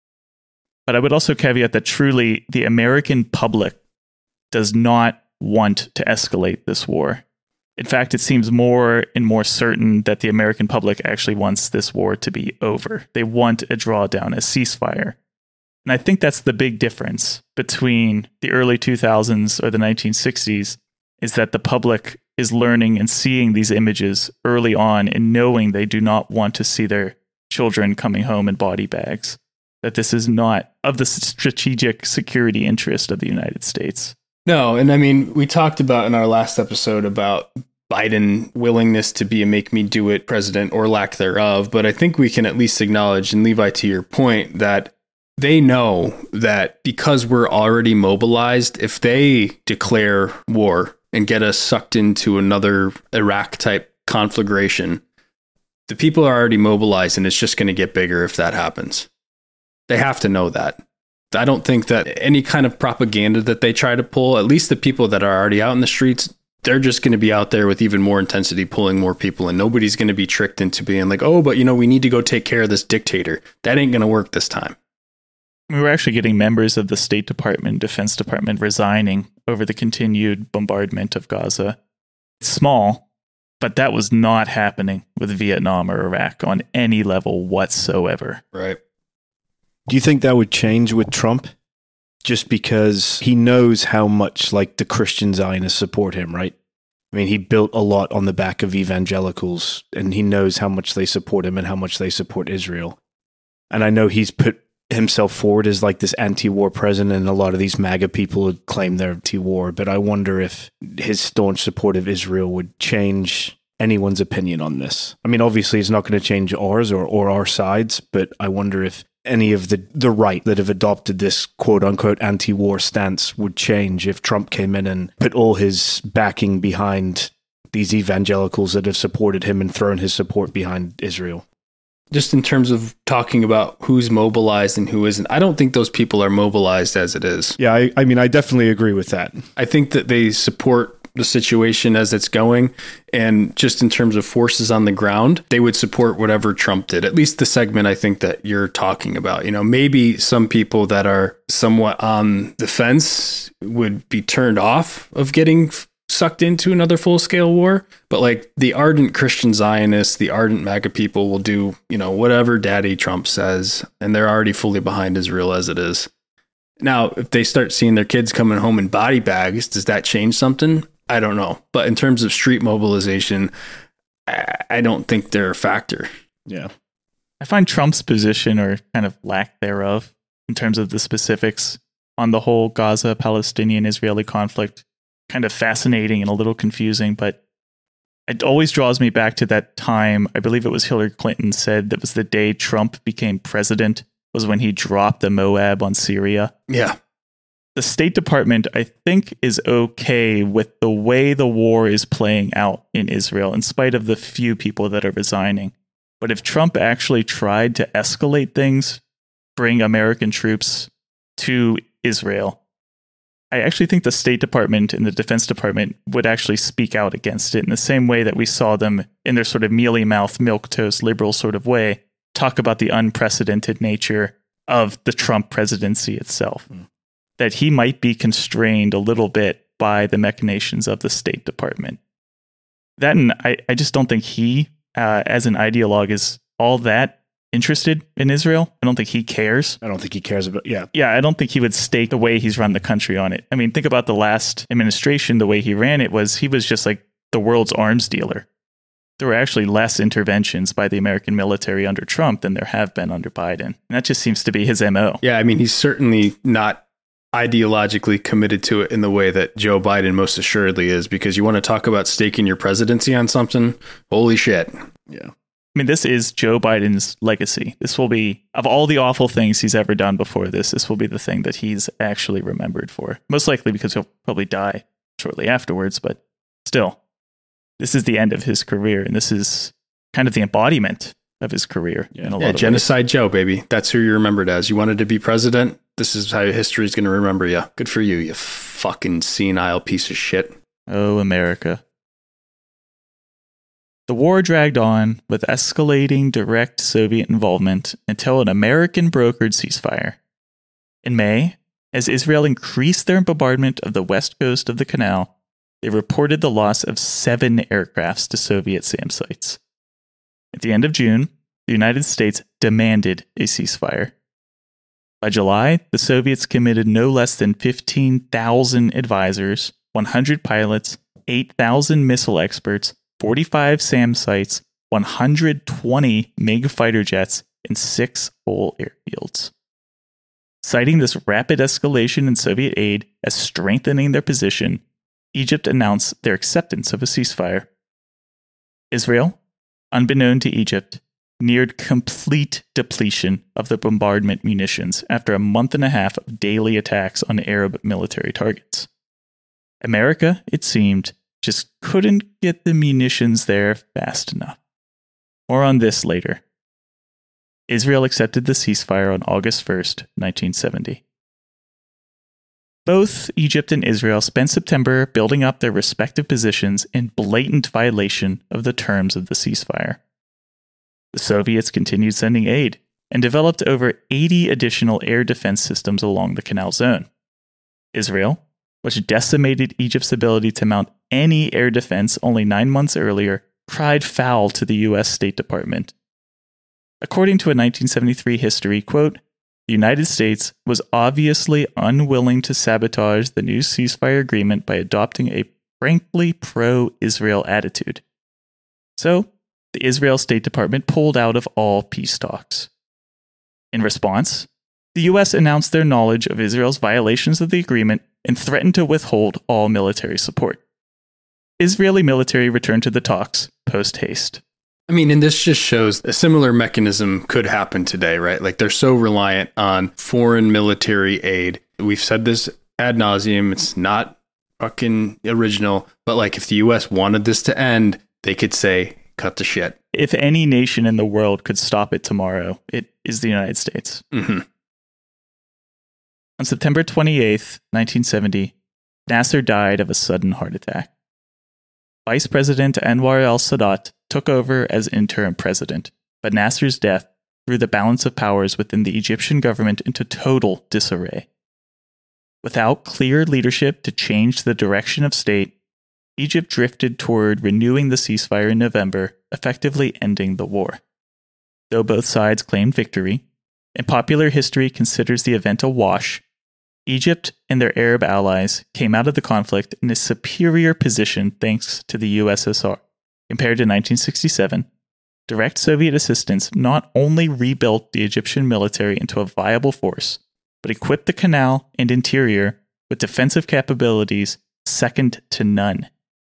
But I would also caveat that truly the American public does not want to escalate this war. In fact, it seems more and more certain that the American public actually wants this war to be over. They want a drawdown, a ceasefire. And I think that's the big difference between the early 2000s or the 1960s is that the public is learning and seeing these images early on and knowing they do not want to see their children coming home in body bags, that this is not of the strategic security interest of the United States. No, and I mean, we talked about in our last episode about Biden willingness to be a make-me-do-it president or lack thereof, but I think we can at least acknowledge, and Levi, to your point, that they know that because we're already mobilized, if they declare war and get us sucked into another Iraq-type conflagration, the people are already mobilized, and it's just going to get bigger if that happens. They have to know that. I don't think that any kind of propaganda that they try to pull, at least the people that are already out in the streets, they're just going to be out there with even more intensity, pulling more people, and nobody's going to be tricked into being like, oh, but we need to go take care of this dictator. That ain't going to work this time. We were actually getting members of the State Department, Defense Department resigning over the continued bombardment of Gaza. It's small, but that was not happening with Vietnam or Iraq on any level whatsoever. Right. Do you think that would change with Trump? Just because he knows how much the Christian Zionists support him, right? I mean, he built a lot on the back of evangelicals, and he knows how much they support him and how much they support Israel. And I know he's put himself forward as this anti-war president, and a lot of these MAGA people would claim they're anti-war, but I wonder if his staunch support of Israel would change anyone's opinion on this. I mean, obviously it's not going to change ours or our sides, but I wonder if any of the right that have adopted this quote-unquote anti-war stance would change if Trump came in and put all his backing behind these evangelicals that have supported him and thrown his support behind Israel. Just in terms of talking about who's mobilized and who isn't, I don't think those people are mobilized as it is. Yeah, I mean, I definitely agree with that. I think that they support the situation as it's going, and just in terms of forces on the ground, they would support whatever Trump did. At least the segment I think that you're talking about. Maybe some people that are somewhat on the fence would be turned off of getting sucked into another full-scale war, but the ardent Christian Zionists, the ardent MAGA people will do, whatever Daddy Trump says, and they're already fully behind Israel as it is. Now, if they start seeing their kids coming home in body bags, does that change something? I don't know. But in terms of street mobilization, I don't think they're a factor. Yeah. I find Trump's position, or kind of lack thereof, in terms of the specifics on the whole Gaza, Palestinian-Israeli conflict, kind of fascinating and a little confusing, but it always draws me back to that time. I believe it was Hillary Clinton said that was the day Trump became president, was when he dropped the Moab on Syria. Yeah. The State Department, I think, is okay with the way the war is playing out in Israel, in spite of the few people that are resigning. But if Trump actually tried to escalate things, bring American troops to Israel, I actually think the State Department and the Defense Department would actually speak out against it in the same way that we saw them in their sort of mealy-mouthed, milquetoast, liberal sort of way talk about the unprecedented nature of the Trump presidency itself. That he might be constrained a little bit by the machinations of the State Department. That, and I just don't think he, as an ideologue, is all that interested in Israel. I don't think he cares. I don't think he cares about, yeah. Yeah, I don't think he would stake the way he's run the country on it. I mean, think about the last administration, the way he ran it was, he was just like the world's arms dealer. There were actually less interventions by the American military under Trump than there have been under Biden. And that just seems to be his MO. Yeah, I mean, he's certainly not ideologically committed to it in the way that Joe Biden most assuredly is, because you want to talk about staking your presidency on something? Holy shit. Yeah. I mean, this is Joe Biden's legacy. This will be, of all the awful things he's ever done before this will be the thing that he's actually remembered for. Most likely because he'll probably die shortly afterwards, but still, this is the end of his career, and this is kind of the embodiment of his career. Yeah, in a lot of Genocide ways. Joe, baby. That's who you're remembered as. You wanted to be president? This is how history is going to remember you. Good for you, you fucking senile piece of shit. Oh, America. The war dragged on with escalating direct Soviet involvement until an American brokered ceasefire. In May, as Israel increased their bombardment of the west coast of the canal, they reported the loss of 7 aircrafts to Soviet SAM sites. At the end of June, the United States demanded a ceasefire. By July, the Soviets committed no less than 15,000 advisors, 100 pilots, 8,000 missile experts, 45 SAM sites, 120 MiG fighter jets, and 6 whole airfields. Citing this rapid escalation in Soviet aid as strengthening their position, Egypt announced their acceptance of a ceasefire. Israel, unbeknown to Egypt, neared complete depletion of the bombardment munitions after a month and a half of daily attacks on Arab military targets. America, it seemed, just couldn't get the munitions there fast enough. More on this later. Israel accepted the ceasefire on August 1st, 1970. Both Egypt and Israel spent September building up their respective positions in blatant violation of the terms of the ceasefire. The Soviets continued sending aid and developed over 80 additional air defense systems along the Canal Zone. Israel, which decimated Egypt's ability to mount any air defense only 9 months earlier, cried foul to the U.S. State Department. According to a 1973 history, quote, "The United States was obviously unwilling to sabotage the new ceasefire agreement by adopting a frankly pro-Israel attitude. So, the Israel State Department pulled out of all peace talks. In response, the U.S. announced their knowledge of Israel's violations of the agreement and threatened to withhold all military support. Israeli military returned to the talks post-haste." I mean, and this just shows a similar mechanism could happen today, right? Like they're so reliant on foreign military aid. We've said this ad nauseum. It's not fucking original, but like if the U.S. wanted this to end, they could say, cut the shit. If any nation in the world could stop it tomorrow, it is the United States. Mm-hmm. On September 28th, 1970, Nasser died of a sudden heart attack. Vice President Anwar al-Sadat took over as interim president, but Nasser's death threw the balance of powers within the Egyptian government into total disarray. Without clear leadership to change the direction of state, Egypt drifted toward renewing the ceasefire in November, effectively ending the war. Though both sides claimed victory, and popular history considers the event a wash, Egypt and their Arab allies came out of the conflict in a superior position thanks to the USSR. Compared to 1967, direct Soviet assistance not only rebuilt the Egyptian military into a viable force, but equipped the canal and interior with defensive capabilities second to none.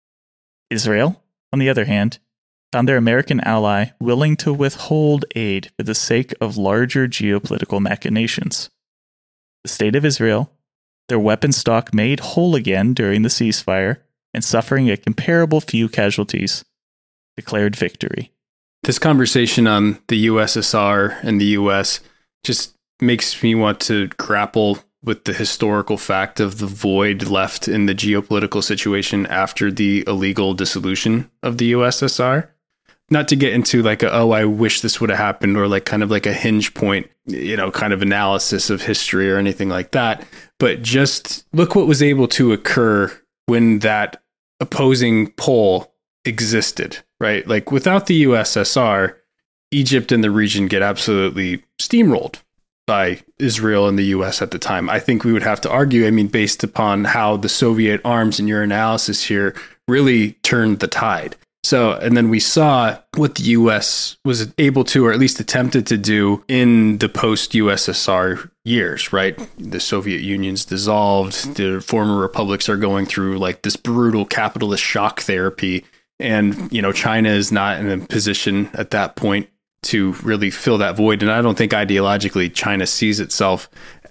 Israel, on the other hand, found their American ally willing to withhold aid for the sake of larger geopolitical machinations. The State of Israel, their weapon stock made whole again during the ceasefire and suffering a comparable few casualties, declared victory. This conversation on the USSR and the US just makes me want to grapple with the historical fact of the void left in the geopolitical situation after the illegal dissolution of the USSR. Not to get into like I wish this would have happened, or like kind of like a hinge point, kind of analysis of history or anything like that. But just look what was able to occur when that opposing pole existed, right? Like without the USSR, Egypt and the region get absolutely steamrolled by Israel and the US at the time. I think we would have to argue, based upon how the Soviet arms in your analysis here really turned the tide. So, and then we saw what the U.S. was able to, or at least attempted to do in the post-USSR years, right? The Soviet Union's dissolved. The former republics are going through like this brutal capitalist shock therapy. And, China is not in a position at that point to really fill that void. And I don't think ideologically China sees itself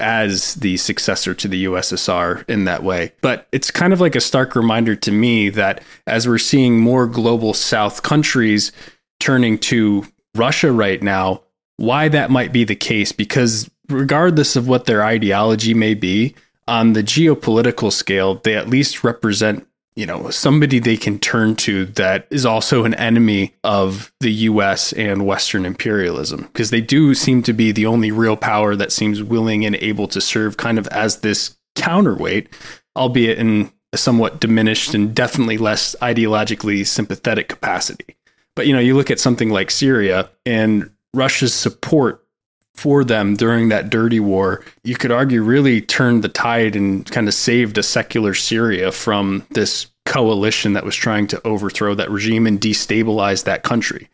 as the successor to the USSR in that way. But it's kind of like a stark reminder to me that as we're seeing more global South countries turning to Russia right now, why that might be the case, because regardless of what their ideology may be, on the geopolitical scale, they at least represent somebody they can turn to that is also an enemy of the US and Western imperialism, because they do seem to be the only real power that seems willing and able to serve kind of as this counterweight, albeit in a somewhat diminished and definitely less ideologically sympathetic capacity. But, you look at something like Syria and Russia's support for them during that dirty war, you could argue really turned the tide and kind of saved a secular Syria from this coalition that was trying to overthrow that regime and destabilize that country.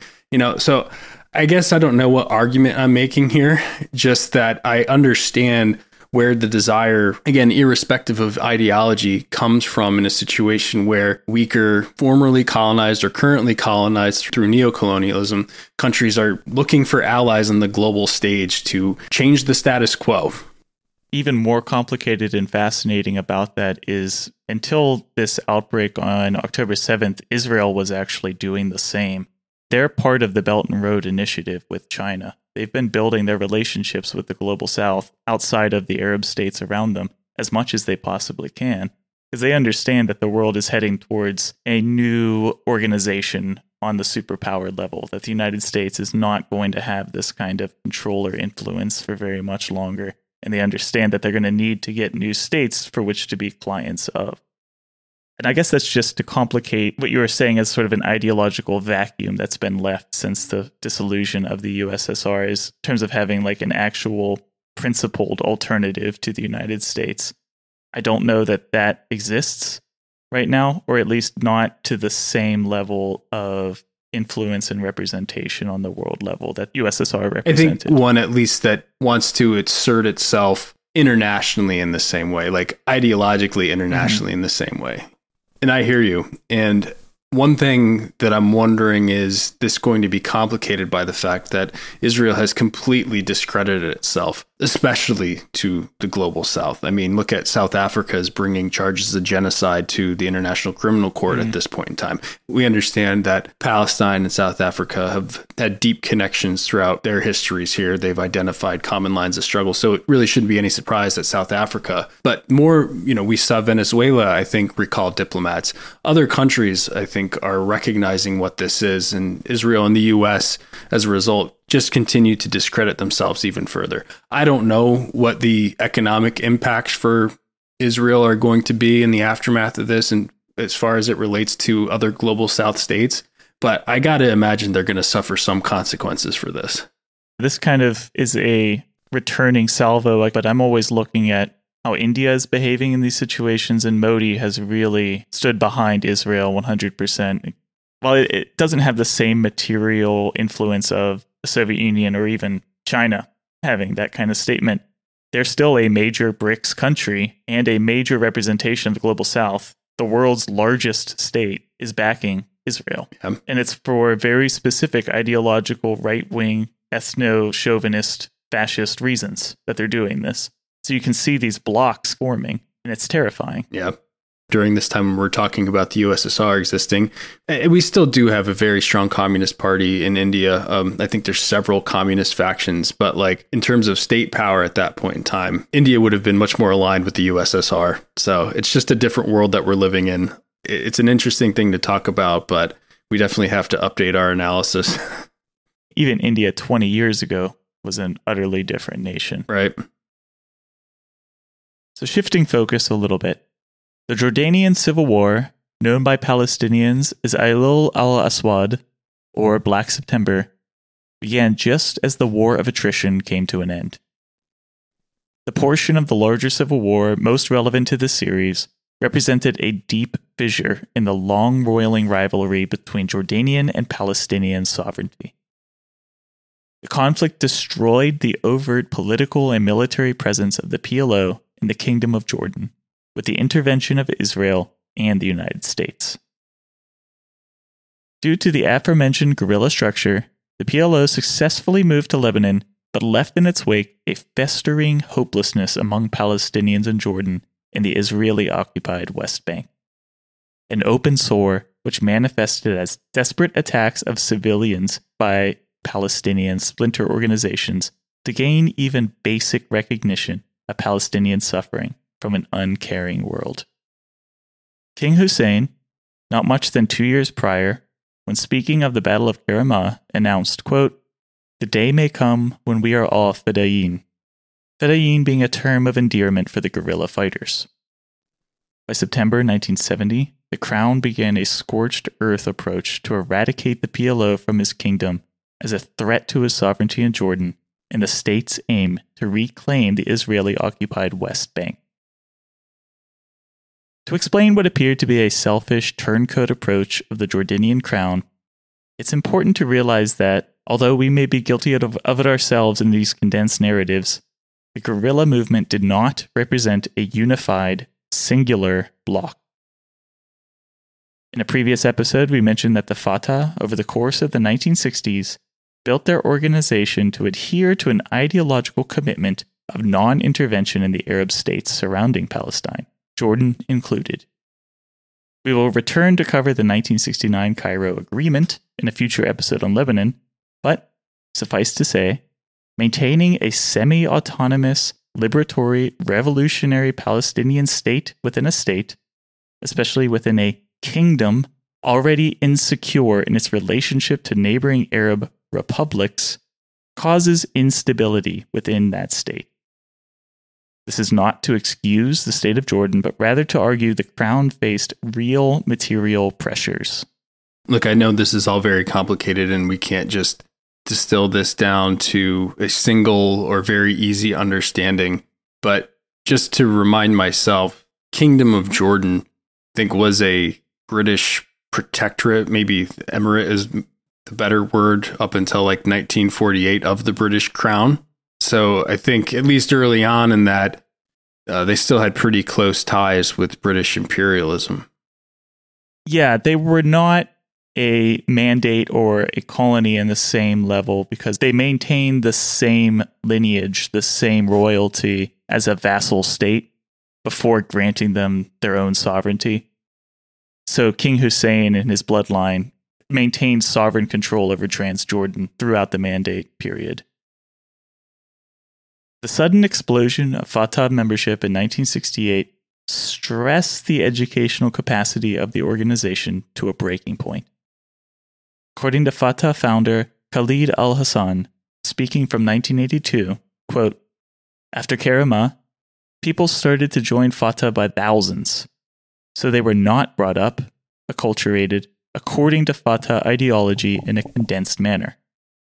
So I guess I don't know what argument I'm making here, just that I understand where the desire, again, irrespective of ideology, comes from in a situation where weaker, formerly colonized or currently colonized through neocolonialism, countries are looking for allies on the global stage to change the status quo. Even more complicated and fascinating about that is until this outbreak on October 7th, Israel was actually doing the same. They're part of the Belt and Road Initiative with China. They've been building their relationships with the global south outside of the Arab states around them as much as they possibly can, because they understand that the world is heading towards a new organization on the superpower level, that the United States is not going to have this kind of control or influence for very much longer. And they understand that they're going to need to get new states for which to be clients of. And I guess that's just to complicate what you were saying as sort of an ideological vacuum that's been left since the dissolution of the USSR, is in terms of having like an actual principled alternative to the United States. I don't know that that exists right now, or at least not to the same level of influence and representation on the world level that USSR represented. I think one, at least, that wants to assert itself internationally in the same way, like ideologically internationally in the same way. And I hear you. And one thing that I'm wondering, is this going to be complicated by the fact that Israel has completely discredited itself, especially to the global south? I mean, look at South Africa as bringing charges of genocide to the International Criminal Court at this point in time. We understand that Palestine and South Africa have had deep connections throughout their histories here. They've identified common lines of struggle. So it really shouldn't be any surprise that South Africa, but more, we saw Venezuela, I think, recall diplomats. Other countries, I think, are recognizing what this is, and Israel and the US, as a result, just continue to discredit themselves even further. I don't know what the economic impacts for Israel are going to be in the aftermath of this, and as far as it relates to other global South states, but I got to imagine they're going to suffer some consequences for this. This kind of is a returning salvo, but I'm always looking at how India is behaving in these situations, and Modi has really stood behind Israel 100%. While it doesn't have the same material influence of the Soviet Union or even China having that kind of statement, they're still a major BRICS country and a major representation of the global south. The world's largest state is backing Israel. Yeah. And it's for very specific ideological, right-wing, ethno-chauvinist, fascist reasons that they're doing this. So you can see these blocks forming, and it's terrifying. Yeah. During this time when we're talking about the USSR existing, we still do have a very strong communist party in India. I think there's several communist factions, but like in terms of state power at that point in time, India would have been much more aligned with the USSR. So it's just a different world that we're living in. It's an interesting thing to talk about, but we definitely have to update our analysis. Even India 20 years ago was an utterly different nation. Right. So shifting focus a little bit, the Jordanian Civil War, known by Palestinians as Ailul al-Aswad, or Black September, began just as the War of Attrition came to an end. The portion of the larger civil war most relevant to this series represented a deep fissure in the long-roiling rivalry between Jordanian and Palestinian sovereignty. The conflict destroyed the overt political and military presence of the PLO in the Kingdom of Jordan, with the intervention of Israel and the United States. Due to the aforementioned guerrilla structure, the PLO successfully moved to Lebanon, but left in its wake a festering hopelessness among Palestinians in Jordan and the Israeli-occupied West Bank. An open sore which manifested as desperate attacks of civilians by Palestinian splinter organizations to gain even basic recognition of Palestinian suffering from an uncaring world. King Hussein, not much than 2 years prior, when speaking of the Battle of Karamah, announced, quote, "The day may come when we are all fedayeen," fedayeen being a term of endearment for the guerrilla fighters. By September 1970, the Crown began a scorched earth approach to eradicate the PLO from his kingdom as a threat to his sovereignty in Jordan and the state's aim to reclaim the Israeli-occupied West Bank. To explain what appeared to be a selfish turncoat approach of the Jordanian crown, it's important to realize that, although we may be guilty of it ourselves in these condensed narratives, the guerrilla movement did not represent a unified, singular bloc. In a previous episode, we mentioned that the Fatah, over the course of the 1960s, built their organization to adhere to an ideological commitment of non-intervention in the Arab states surrounding Palestine, Jordan included. We will return to cover the 1969 Cairo Agreement in a future episode on Lebanon, but suffice to say, maintaining a semi-autonomous, liberatory, revolutionary Palestinian state within a state, especially within a kingdom already insecure in its relationship to neighboring Arab republics, causes instability within that state. This is not to excuse the state of Jordan, but rather to argue the crown faced real material pressures. Look, I know this is all very complicated and we can't just distill this down to a single or very easy understanding, but just to remind myself, Kingdom of Jordan, I think, was a British protectorate, maybe emirate is the better word, up until like 1948 of the British Crown. So I think at least early on in that, they still had pretty close ties with British imperialism. Yeah, they were not a mandate or a colony in the same level because they maintained the same lineage, the same royalty as a vassal state before granting them their own sovereignty. So King Hussein and his bloodline maintained sovereign control over Transjordan throughout the Mandate period. The sudden explosion of Fatah membership in 1968 stressed the educational capacity of the organization to a breaking point. According to Fatah founder Khalid al-Hassan, speaking from 1982, quote, "After Karama, people started to join Fatah by thousands. So they were not brought up, acculturated, according to Fatah ideology in a condensed manner.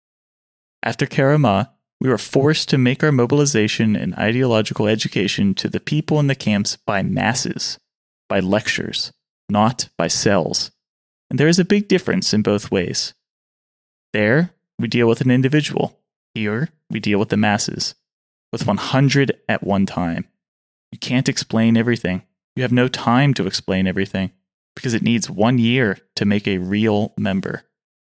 After Karama, we were forced to make our mobilization and ideological education to the people in the camps by masses, by lectures, not by cells. And there is a big difference in both ways. There, we deal with an individual. Here, we deal with the masses, with 100 at one time. You can't explain everything. You have no time to explain everything because it needs 1 year to make a real member."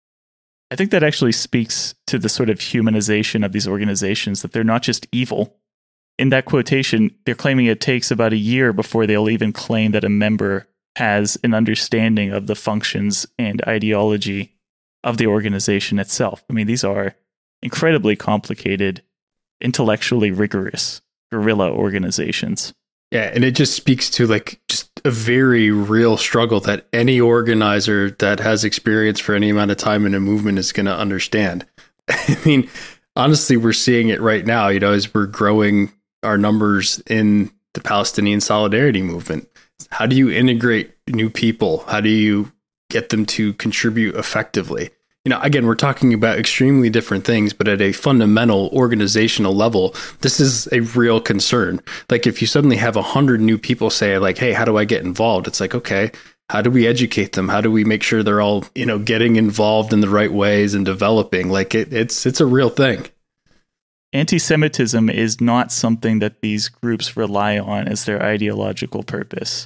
I think that actually speaks to the sort of humanization of these organizations, that they're not just evil. In that quotation, they're claiming it takes about a year before they'll even claim that a member has an understanding of the functions and ideology of the organization itself. I mean, these are incredibly complicated, intellectually rigorous guerrilla organizations. Yeah, and it just speaks to like just a very real struggle that any organizer that has experience for any amount of time in a movement is going to understand. I mean, honestly, we're seeing it right now, you know, as we're growing our numbers in the Palestinian solidarity movement. How do you integrate new people? How do you get them to contribute effectively? You know, again, we're talking about extremely different things, but at a fundamental organizational level, this is a real concern. Like if you suddenly have 100 new people say like, "Hey, how do I get involved?" It's like, okay, how do we educate them? How do we make sure they're all, you know, getting involved in the right ways and developing? Like it's a real thing. Anti-Semitism is not something that these groups rely on as their ideological purpose.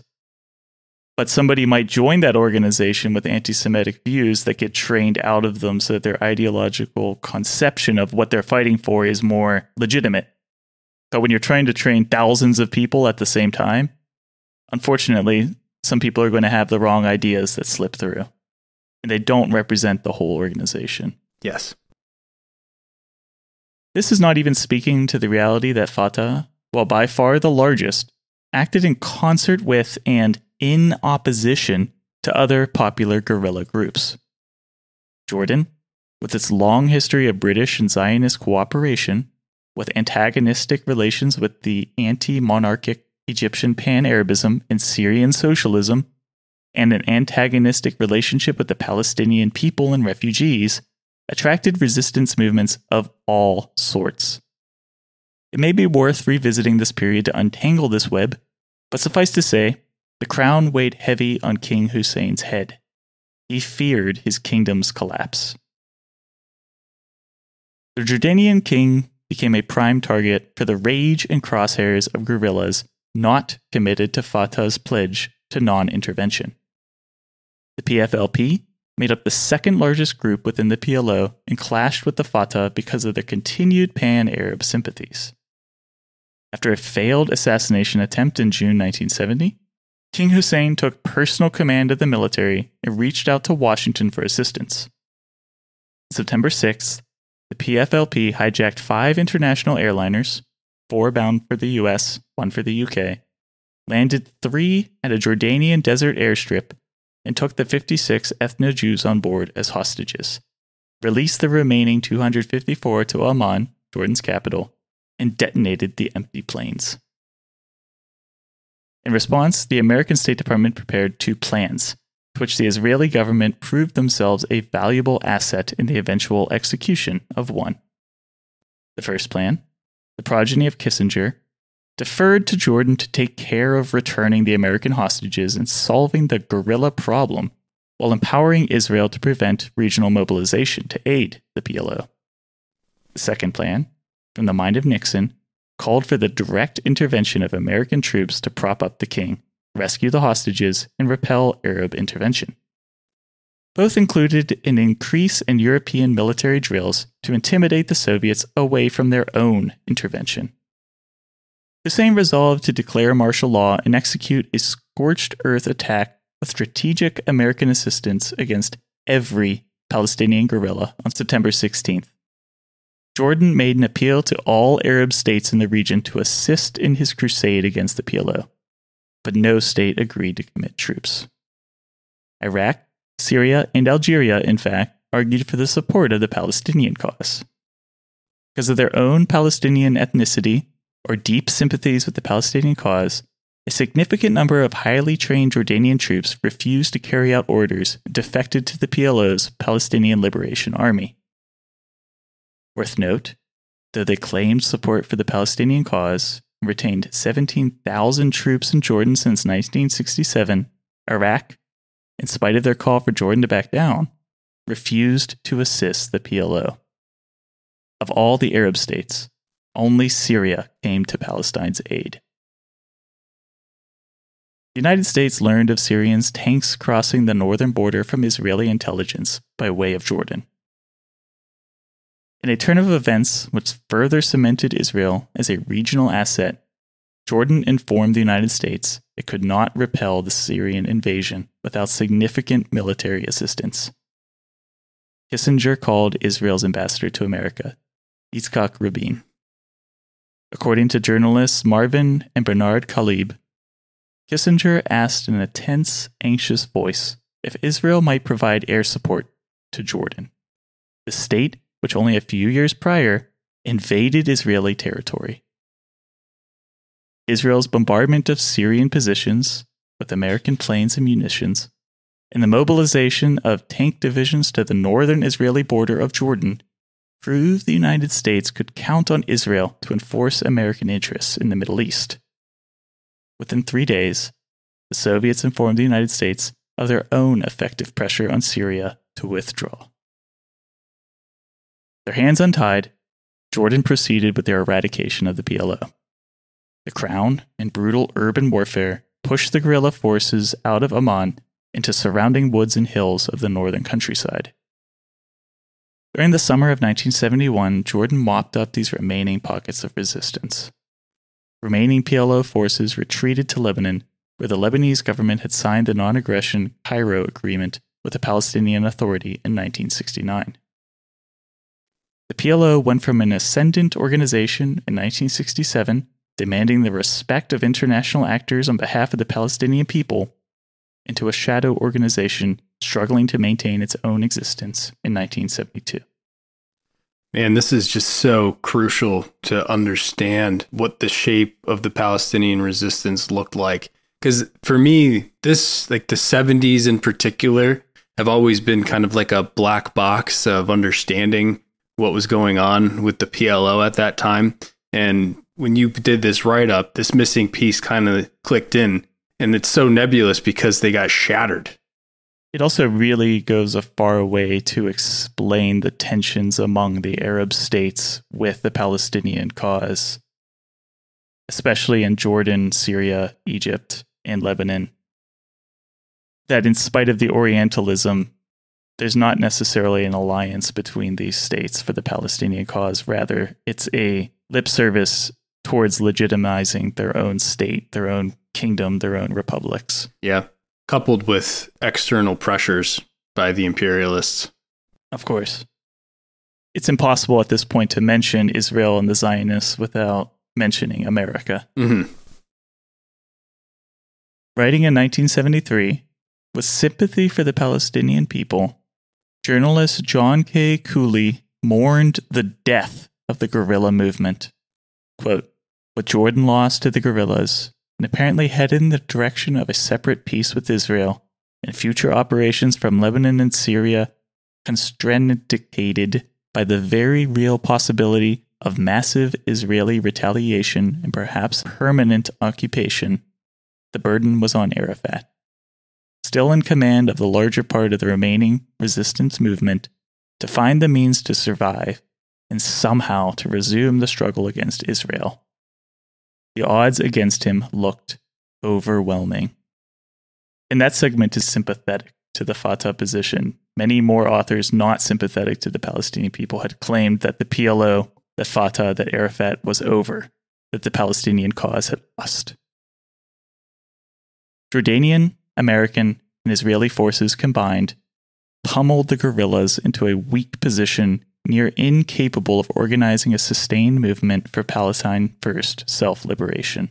But somebody might join that organization with anti-Semitic views that get trained out of them so that their ideological conception of what they're fighting for is more legitimate. But when you're trying to train thousands of people at the same time, unfortunately, some people are going to have the wrong ideas that slip through. And they don't represent the whole organization. Yes. This is not even speaking to the reality that Fatah, while by far the largest, acted in concert with and in opposition to other popular guerrilla groups. Jordan, with its long history of British and Zionist cooperation, with antagonistic relations with the anti-monarchic Egyptian pan-Arabism and Syrian socialism, and an antagonistic relationship with the Palestinian people and refugees, attracted resistance movements of all sorts. It may be worth revisiting this period to untangle this web, but suffice to say, the crown weighed heavy on King Hussein's head. He feared his kingdom's collapse. The Jordanian king became a prime target for the rage and crosshairs of guerrillas not committed to Fatah's pledge to non-intervention. The PFLP made up the second largest group within the PLO and clashed with the Fatah because of their continued pan-Arab sympathies. After a failed assassination attempt in June 1970, King Hussein took personal command of the military and reached out to Washington for assistance. On September 6th, the PFLP hijacked 5 international airliners, 4 bound for the US, 1 for the UK, landed 3 at a Jordanian desert airstrip, and took the 56 ethno-Jews on board as hostages, released the remaining 254 to Amman, Jordan's capital, and detonated the empty planes. In response, the American State Department prepared 2 plans, to which the Israeli government proved themselves a valuable asset in the eventual execution of one. The first plan, the progeny of Kissinger, deferred to Jordan to take care of returning the American hostages and solving the guerrilla problem, while empowering Israel to prevent regional mobilization to aid the PLO. The second plan, from the mind of Nixon, called for the direct intervention of American troops to prop up the king, rescue the hostages, and repel Arab intervention. Both included an increase in European military drills to intimidate the Soviets away from their own intervention. Hussein resolved to declare martial law and execute a scorched earth attack with strategic American assistance against every Palestinian guerrilla on September 16th. Jordan made an appeal to all Arab states in the region to assist in his crusade against the PLO, but no state agreed to commit troops. Iraq, Syria, and Algeria, in fact, argued for the support of the Palestinian cause. Because of their own Palestinian ethnicity, or deep sympathies with the Palestinian cause, a significant number of highly trained Jordanian troops refused to carry out orders and defected to the PLO's Palestinian Liberation Army. Worth note, though they claimed support for the Palestinian cause and retained 17,000 troops in Jordan since 1967, Iraq, in spite of their call for Jordan to back down, refused to assist the PLO. Of all the Arab states, only Syria came to Palestine's aid. The United States learned of Syrians' tanks crossing the northern border from Israeli intelligence by way of Jordan. In a turn of events which further cemented Israel as a regional asset, Jordan informed the United States it could not repel the Syrian invasion without significant military assistance. Kissinger called Israel's ambassador to America, Yitzhak Rabin. According to journalists Marvin and Bernard Kalib, Kissinger asked in a tense, anxious voice if Israel might provide air support to Jordan, the state which only a few years prior invaded Israeli territory. Israel's bombardment of Syrian positions with American planes and munitions, and the mobilization of tank divisions to the northern Israeli border of Jordan proved the United States could count on Israel to enforce American interests in the Middle East. Within 3 days, the Soviets informed the United States of their own effective pressure on Syria to withdraw. Their hands untied, Jordan proceeded with their eradication of the PLO. The Crown and brutal urban warfare pushed the guerrilla forces out of Amman into surrounding woods and hills of the northern countryside. During the summer of 1971, Jordan mopped up these remaining pockets of resistance. Remaining PLO forces retreated to Lebanon, where the Lebanese government had signed the non-aggression Cairo Agreement with the Palestinian Authority in 1969. The PLO went from an ascendant organization in 1967, demanding the respect of international actors on behalf of the Palestinian people, into a shadow organization struggling to maintain its own existence in 1972. Man, this is just so crucial to understand what the shape of the Palestinian resistance looked like. Because for me, this, like the 70s in particular, have always been kind of like a black box of understanding what was going on with the PLO at that time. And when you did this write-up, this missing piece kind of clicked in. And it's so nebulous because they got shattered. It also really goes a far way to explain the tensions among the Arab states with the Palestinian cause, especially in Jordan, Syria, Egypt, and Lebanon. That in spite of the Orientalism, there's not necessarily an alliance between these states for the Palestinian cause. Rather, it's a lip service towards legitimizing their own state, their own kingdom, their own republics. Yeah. Coupled with external pressures by the imperialists. Of course. It's impossible at this point to mention Israel and the Zionists without mentioning America. Mm-hmm. Writing in 1973, with sympathy for the Palestinian people, journalist John K. Cooley mourned the death of the guerrilla movement. Quote, "What Jordan lost to the guerrillas, and apparently headed in the direction of a separate peace with Israel, and future operations from Lebanon and Syria, constricted by the very real possibility of massive Israeli retaliation and perhaps permanent occupation, the burden was on Arafat. Still in command of the larger part of the remaining resistance movement, to find the means to survive and somehow to resume the struggle against Israel. The odds against him looked overwhelming." And that segment is sympathetic to the Fatah position. Many more authors not sympathetic to the Palestinian people had claimed that the PLO, that Fatah, that Arafat was over, that the Palestinian cause had lost. Jordanian, American, and Israeli forces combined pummeled the guerrillas into a weak position, near incapable of organizing a sustained movement for Palestine first self-liberation.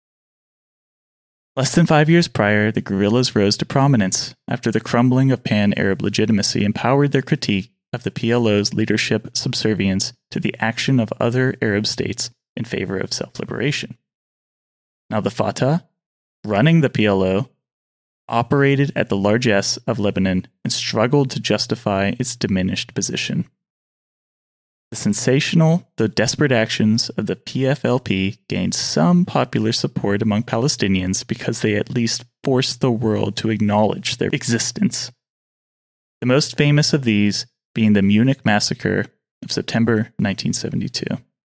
Less than 5 years prior, the guerrillas rose to prominence after the crumbling of pan-Arab legitimacy empowered their critique of the PLO's leadership subservience to the action of other Arab states in favor of self-liberation. Now the Fatah, running the PLO, operated at the largesse of Lebanon and struggled to justify its diminished position. The sensational, though desperate actions of the PFLP gained some popular support among Palestinians because they at least forced the world to acknowledge their existence. The most famous of these being the Munich Massacre of September 1972.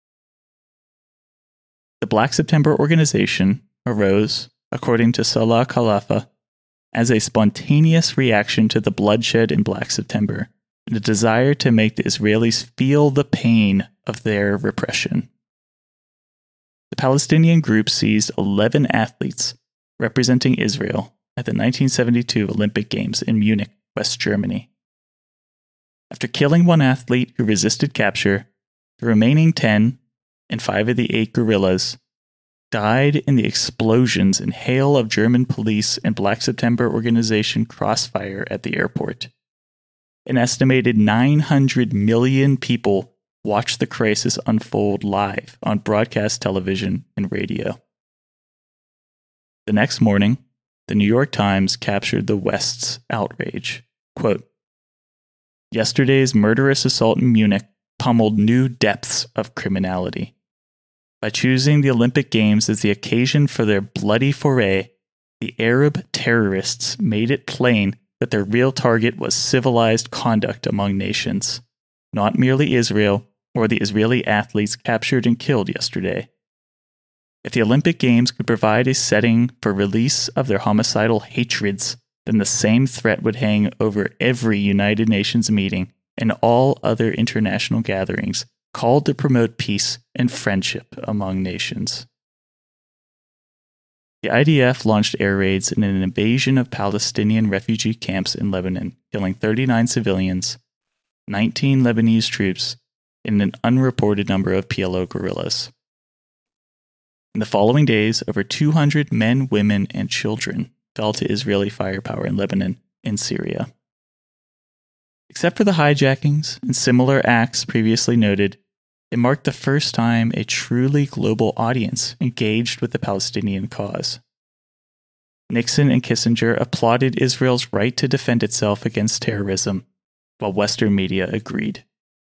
The Black September organization arose, according to Salah Khalifa, as a spontaneous reaction to the bloodshed in Black September, and a desire to make the Israelis feel the pain of their repression. The Palestinian group seized 11 athletes representing Israel at the 1972 Olympic Games in Munich, West Germany. After killing one athlete who resisted capture, the remaining 10 and 5 of the 8 guerrillas died in the explosions and hail of German police and Black September organization crossfire at the airport. An estimated 900 million people watched the crisis unfold live on broadcast television and radio. The next morning, the New York Times captured the West's outrage. Quote, "Yesterday's murderous assault in Munich pummeled new depths of criminality. By choosing the Olympic Games as the occasion for their bloody foray, the Arab terrorists made it plain that their real target was civilized conduct among nations, not merely Israel or the Israeli athletes captured and killed yesterday. If the Olympic Games could provide a setting for release of their homicidal hatreds, then the same threat would hang over every United Nations meeting and all other international gatherings called to promote peace and friendship among nations." The IDF launched air raids in an invasion of Palestinian refugee camps in Lebanon, killing 39 civilians, 19 Lebanese troops, and an unreported number of PLO guerrillas. In the following days, over 200 men, women, and children fell to Israeli firepower in Lebanon and Syria. Except for the hijackings and similar acts previously noted, it marked the first time a truly global audience engaged with the Palestinian cause. Nixon and Kissinger applauded Israel's right to defend itself against terrorism, while Western media agreed.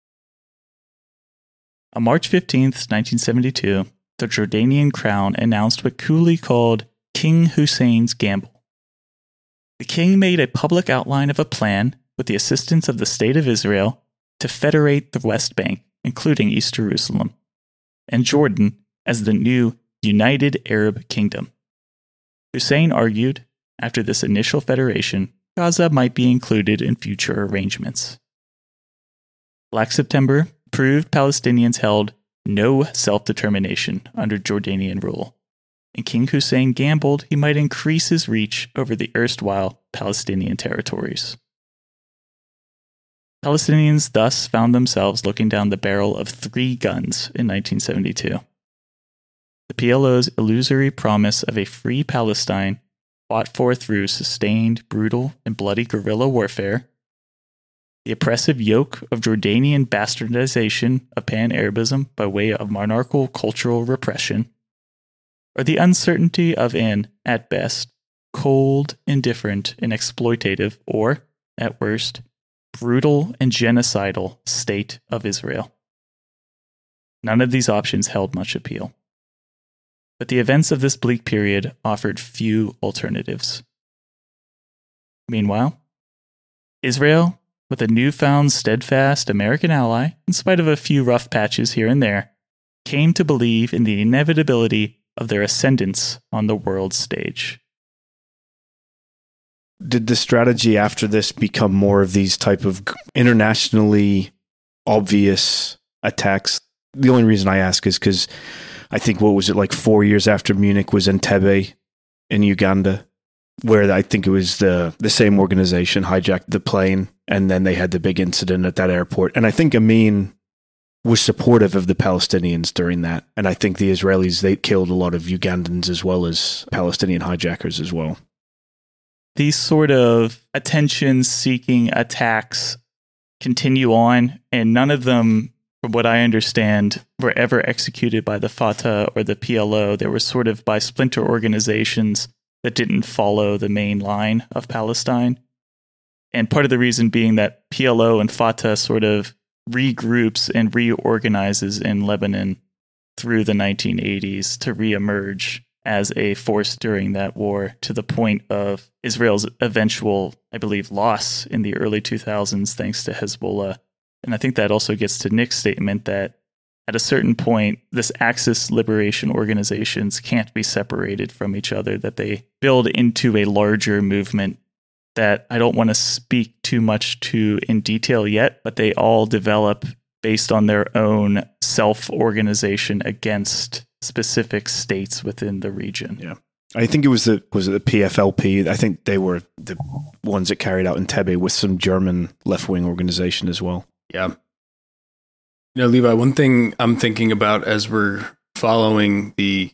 On March 15, 1972, the Jordanian Crown announced what Cooley called King Hussein's gamble. The king made a public outline of a plan with the assistance of the State of Israel to federate the West Bank, including East Jerusalem, and Jordan as the new United Arab Kingdom. Hussein argued, after this initial federation, Gaza might be included in future arrangements. Black September proved Palestinians held no self-determination under Jordanian rule, and King Hussein gambled he might increase his reach over the erstwhile Palestinian territories. Palestinians thus found themselves looking down the barrel of 3 guns in 1972. The PLO's illusory promise of a free Palestine fought for through sustained, brutal, and bloody guerrilla warfare, the oppressive yoke of Jordanian bastardization of Pan-Arabism by way of monarchical cultural repression, or the uncertainty of an, at best, cold, indifferent, and exploitative, or, at worst, brutal and genocidal state of Israel. None of these options held much appeal. But the events of this bleak period offered few alternatives. Meanwhile, Israel, with a newfound steadfast American ally, in spite of a few rough patches here and there, came to believe in the inevitability of their ascendance on the world stage. Did the strategy after this become more of these type of internationally obvious attacks? The only reason I ask is because I think, what was it, like 4 years after Munich was Entebbe in Uganda, where I think it was the same organization hijacked the plane, and then they had the big incident at that airport. And I think Amin was supportive of the Palestinians during that. And I think the Israelis, they killed a lot of Ugandans as well as Palestinian hijackers as well. These sort of attention-seeking attacks continue on, and none of them, from what I understand, were ever executed by the Fatah or the PLO. They were sort of by splinter organizations that didn't follow the main line of Palestine. And part of the reason being that PLO and Fatah sort of regroups and reorganizes in Lebanon through the 1980s to reemerge as a force during that war, to the point of Israel's eventual, I believe, loss in the early 2000s thanks to Hezbollah. And I think that also gets to Nick's statement that at a certain point, this Axis liberation organizations can't be separated from each other, that they build into a larger movement that I don't want to speak too much to in detail yet, but they all develop based on their own self-organization against specific states within the region. Yeah. I think it was the PFLP. I think they were the ones that carried out Entebbe with some German left-wing organization as well. Yeah. You know, Levi, one thing I'm thinking about as we're following the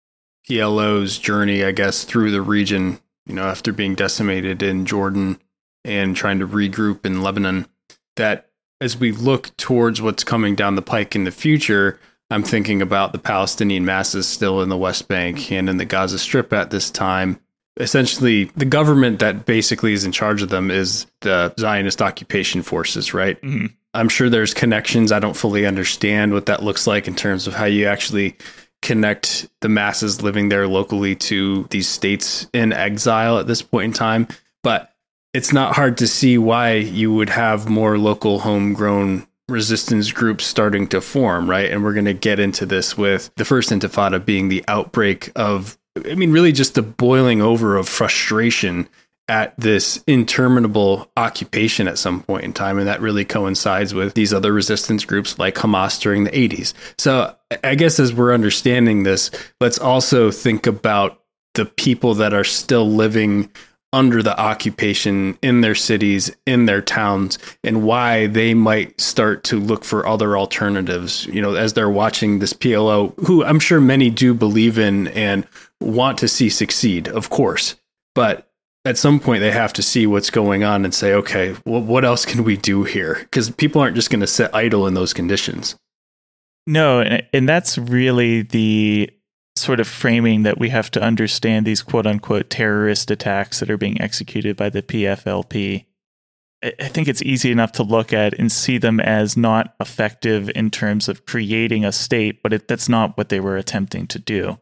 PLO's journey, I guess, through the region, you know, after being decimated in Jordan and trying to regroup in Lebanon, that as we look towards what's coming down the pike in the future, I'm thinking about the Palestinian masses still in the West Bank and in the Gaza Strip at this time. Essentially, the government that basically is in charge of them is the Zionist occupation forces, right? Mm-hmm. I'm sure there's connections. I don't fully understand what that looks like in terms of how you actually connect the masses living there locally to these states in exile at this point in time. But it's not hard to see why you would have more local homegrown resistance groups starting to form, right? And we're going to get into this with the first Intifada being the outbreak of, I mean, really just the boiling over of frustration at this interminable occupation at some point in time. And that really coincides with these other resistance groups like Hamas during the 80s. So I guess as we're understanding this, let's also think about the people that are still living under the occupation in their cities, in their towns, and why they might start to look for other alternatives, you know, as they're watching this PLO, who I'm sure many do believe in and want to see succeed, of course. But at some point, they have to see what's going on and say, okay, well, what else can we do here? Because people aren't just going to sit idle in those conditions. No, and that's really the sort of framing that we have to understand these quote-unquote terrorist attacks that are being executed by the PFLP. I think it's easy enough to look at and see them as not effective in terms of creating a state, but that's not what they were attempting to do.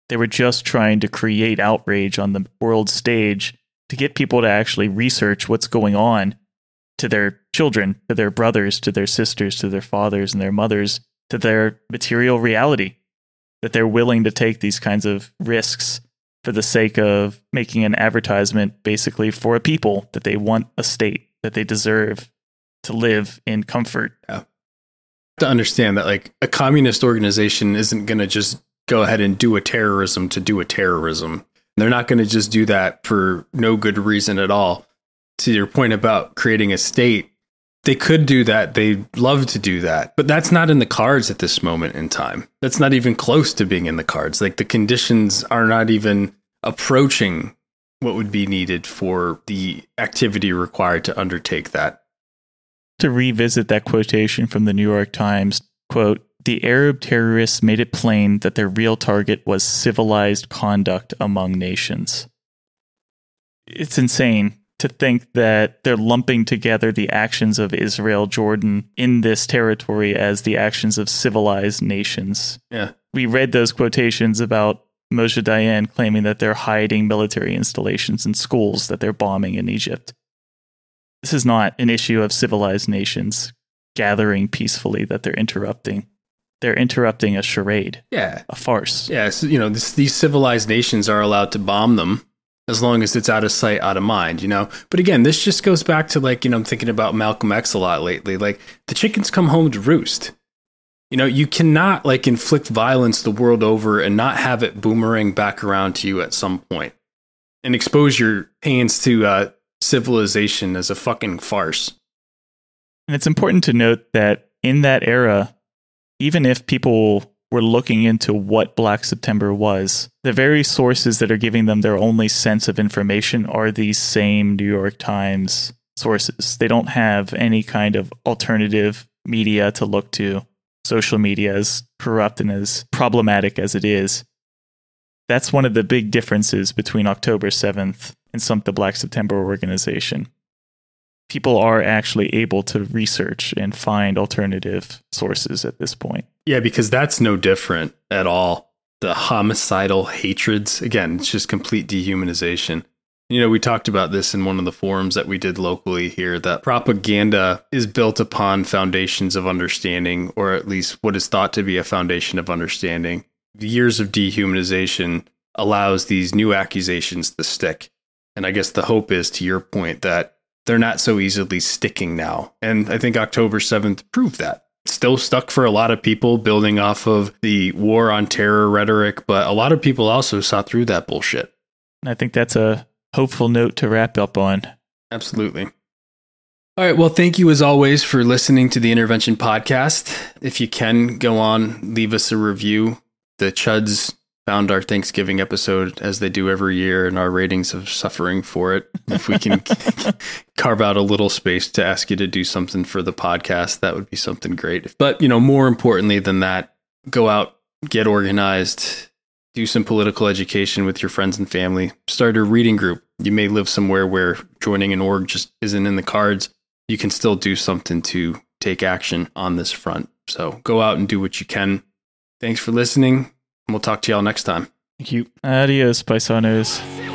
They were just trying to create outrage on the world stage to get people to actually research what's going on to their children, to their brothers, to their sisters, to their fathers and their mothers, to their material reality, that they're willing to take these kinds of risks for the sake of making an advertisement basically for a people, that they want a state, that they deserve to live in comfort. Yeah. To understand that like a communist organization isn't going to just go ahead and do a terrorism to do a terrorism. They're not going to just do that for no good reason at all. To your point about creating a state, they could do that. They'd love to do that. But that's not in the cards at this moment in time. That's not even close to being in the cards. Like the conditions are not even approaching what would be needed for the activity required to undertake that. To revisit that quotation from the New York Times, quote, "The Arab terrorists made it plain that their real target was civilized conduct among nations." It's insane to think that they're lumping together the actions of Israel, Jordan in this territory as the actions of civilized nations. Yeah. We read those quotations about Moshe Dayan claiming that they're hiding military installations in schools that they're bombing in Egypt. This is not an issue of civilized nations gathering peacefully that they're interrupting. They're interrupting a charade. Yeah. A farce. Yeah. So, these civilized nations are allowed to bomb them as long as it's out of sight, out of mind, But again, this just goes back to I'm thinking about Malcolm X a lot lately. Like the chickens come home to roost. You cannot inflict violence the world over and not have it boomerang back around to you at some point and expose your hands to civilization as a fucking farce. And it's important to note that in that era, even if people were looking into what Black September was, the very sources that are giving them their only sense of information are these same New York Times sources. They don't have any kind of alternative media to look to. Social media, as corrupt and as problematic as it is. That's one of the big differences between October 7th and the Black September organization. People are actually able to research and find alternative sources at this point. Yeah, because that's no different at all. The homicidal hatreds, again, it's just complete dehumanization. We talked about this in one of the forums that we did locally here, that propaganda is built upon foundations of understanding, or at least what is thought to be a foundation of understanding. The years of dehumanization allows these new accusations to stick. And I guess the hope is, to your point, that they're not so easily sticking now. And I think October 7th proved that. Still stuck for a lot of people, building off of the war on terror rhetoric, but a lot of people also saw through that bullshit. I think that's a hopeful note to wrap up on. Absolutely. All right. Well, thank you as always for listening to the Intervention Podcast. If you can, go on, leave us a review. The Chuds found our Thanksgiving episode, as they do every year, and our ratings are suffering for it. If we can carve out a little space to ask you to do something for the podcast, that would be something great. But, more importantly than that, go out, get organized, do some political education with your friends and family, start a reading group. You may live somewhere where joining an org just isn't in the cards. You can still do something to take action on this front. So go out and do what you can. Thanks for listening, and we'll talk to y'all next time. Thank you. Adios, paisanos.